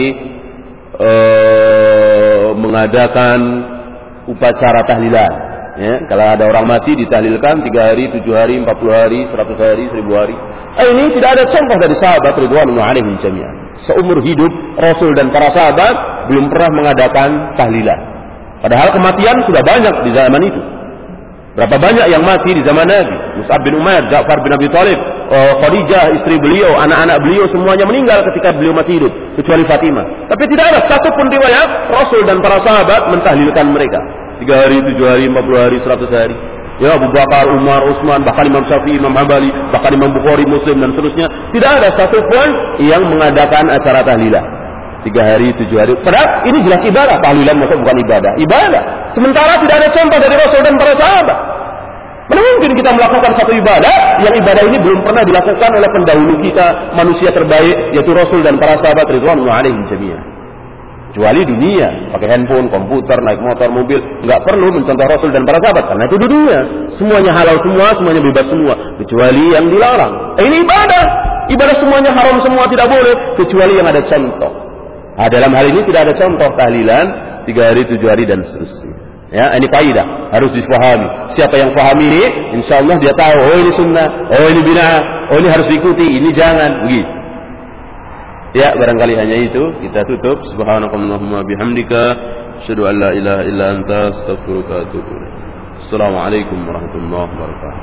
uh, mengadakan upacara tahlilan. Ya, kalau ada orang mati ditahlilkan tiga hari, tujuh hari, empat puluh hari, seratus hari, seribu hari. Eh, ini tidak ada contoh dari sahabat ridwanullahi alaihim jami'an. Seumur hidup Rasul dan para sahabat belum pernah mengadakan tahlilan. Padahal kematian sudah banyak di zaman itu. Berapa banyak yang mati di zaman Nabi? Mus'ab bin Umair, Ja'far bin Abi Thalib, uh, Khadijah istri beliau, anak-anak beliau semuanya meninggal ketika beliau masih hidup, kecuali Fatimah. Tapi tidak ada satu pun riwayat Rasul dan para sahabat mentahlilkan mereka. Tiga hari, tujuh hari, empat puluh hari, seratus hari. Ya, Abu Bakar, Umar, Utsman, bahkan Imam Syafi'i, Imam Hambali, bahkan Imam Bukhari, Muslim dan seterusnya. Tidak ada satu pun yang mengadakan acara tahlilan. Tiga hari, tujuh hari. Padahal ini jelas ibadah. Tahlilan maksudnya bukan ibadah. Ibadah. Sementara tidak ada contoh dari Rasul dan para sahabat. Mana mungkin kita melakukan satu ibadah yang ibadah ini belum pernah dilakukan oleh pendahulu kita, manusia terbaik, yaitu Rasul dan para sahabat ridwanullahi alaihim jami'an. Kecuali dunia, pakai handphone, komputer, naik motor, mobil, nggak perlu mencontoh Rasul dan para sahabat karena itu dunia. Semuanya halal semua, semuanya bebas semua, kecuali yang dilarang. Eh, ini ibadah. Ibadah semuanya haram semua, tidak boleh kecuali yang ada contoh. Nah, dalam hal ini tidak ada contoh tahlilan tiga hari, tujuh hari dan seterusnya. Ya, ini kaidah harus difahami. Siapa yang fahami ini, insya Allah dia tahu. Oh ini sunnah, oh ini bid'ah, oh ini harus diikuti, ini jangan. Begitu. Ya, barangkali hanya itu. Kita tutup. Subhanakallahumma bihamdika, asyhadu an la ilaha illa anta, astaghfiruka wa atubu ilaik. Assalamualaikum warahmatullahi wabarakatuh.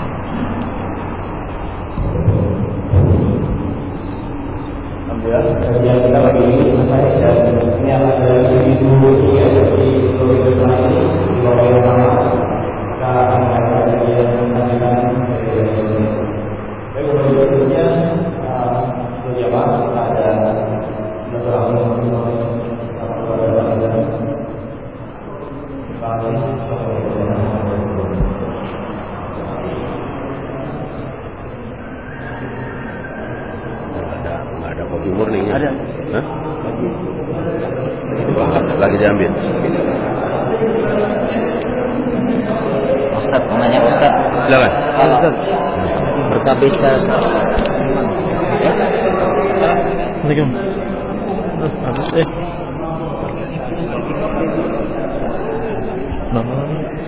Kajian kita pagi ini selesai dan ini akan ada video ya di seluruh dunia ini di bawah yang sama. Kita akan ada kajian lanjutan dari sini. Baik, berikutnya berjamaah kita ada beberapa satu pada dan kami sampai kopi murninya ada. Hah? Lagi diambil. Ustaz, namanya Ustaz. Silakan. Ustaz. Berkabis ke Assalamualaikum. Eh. Nama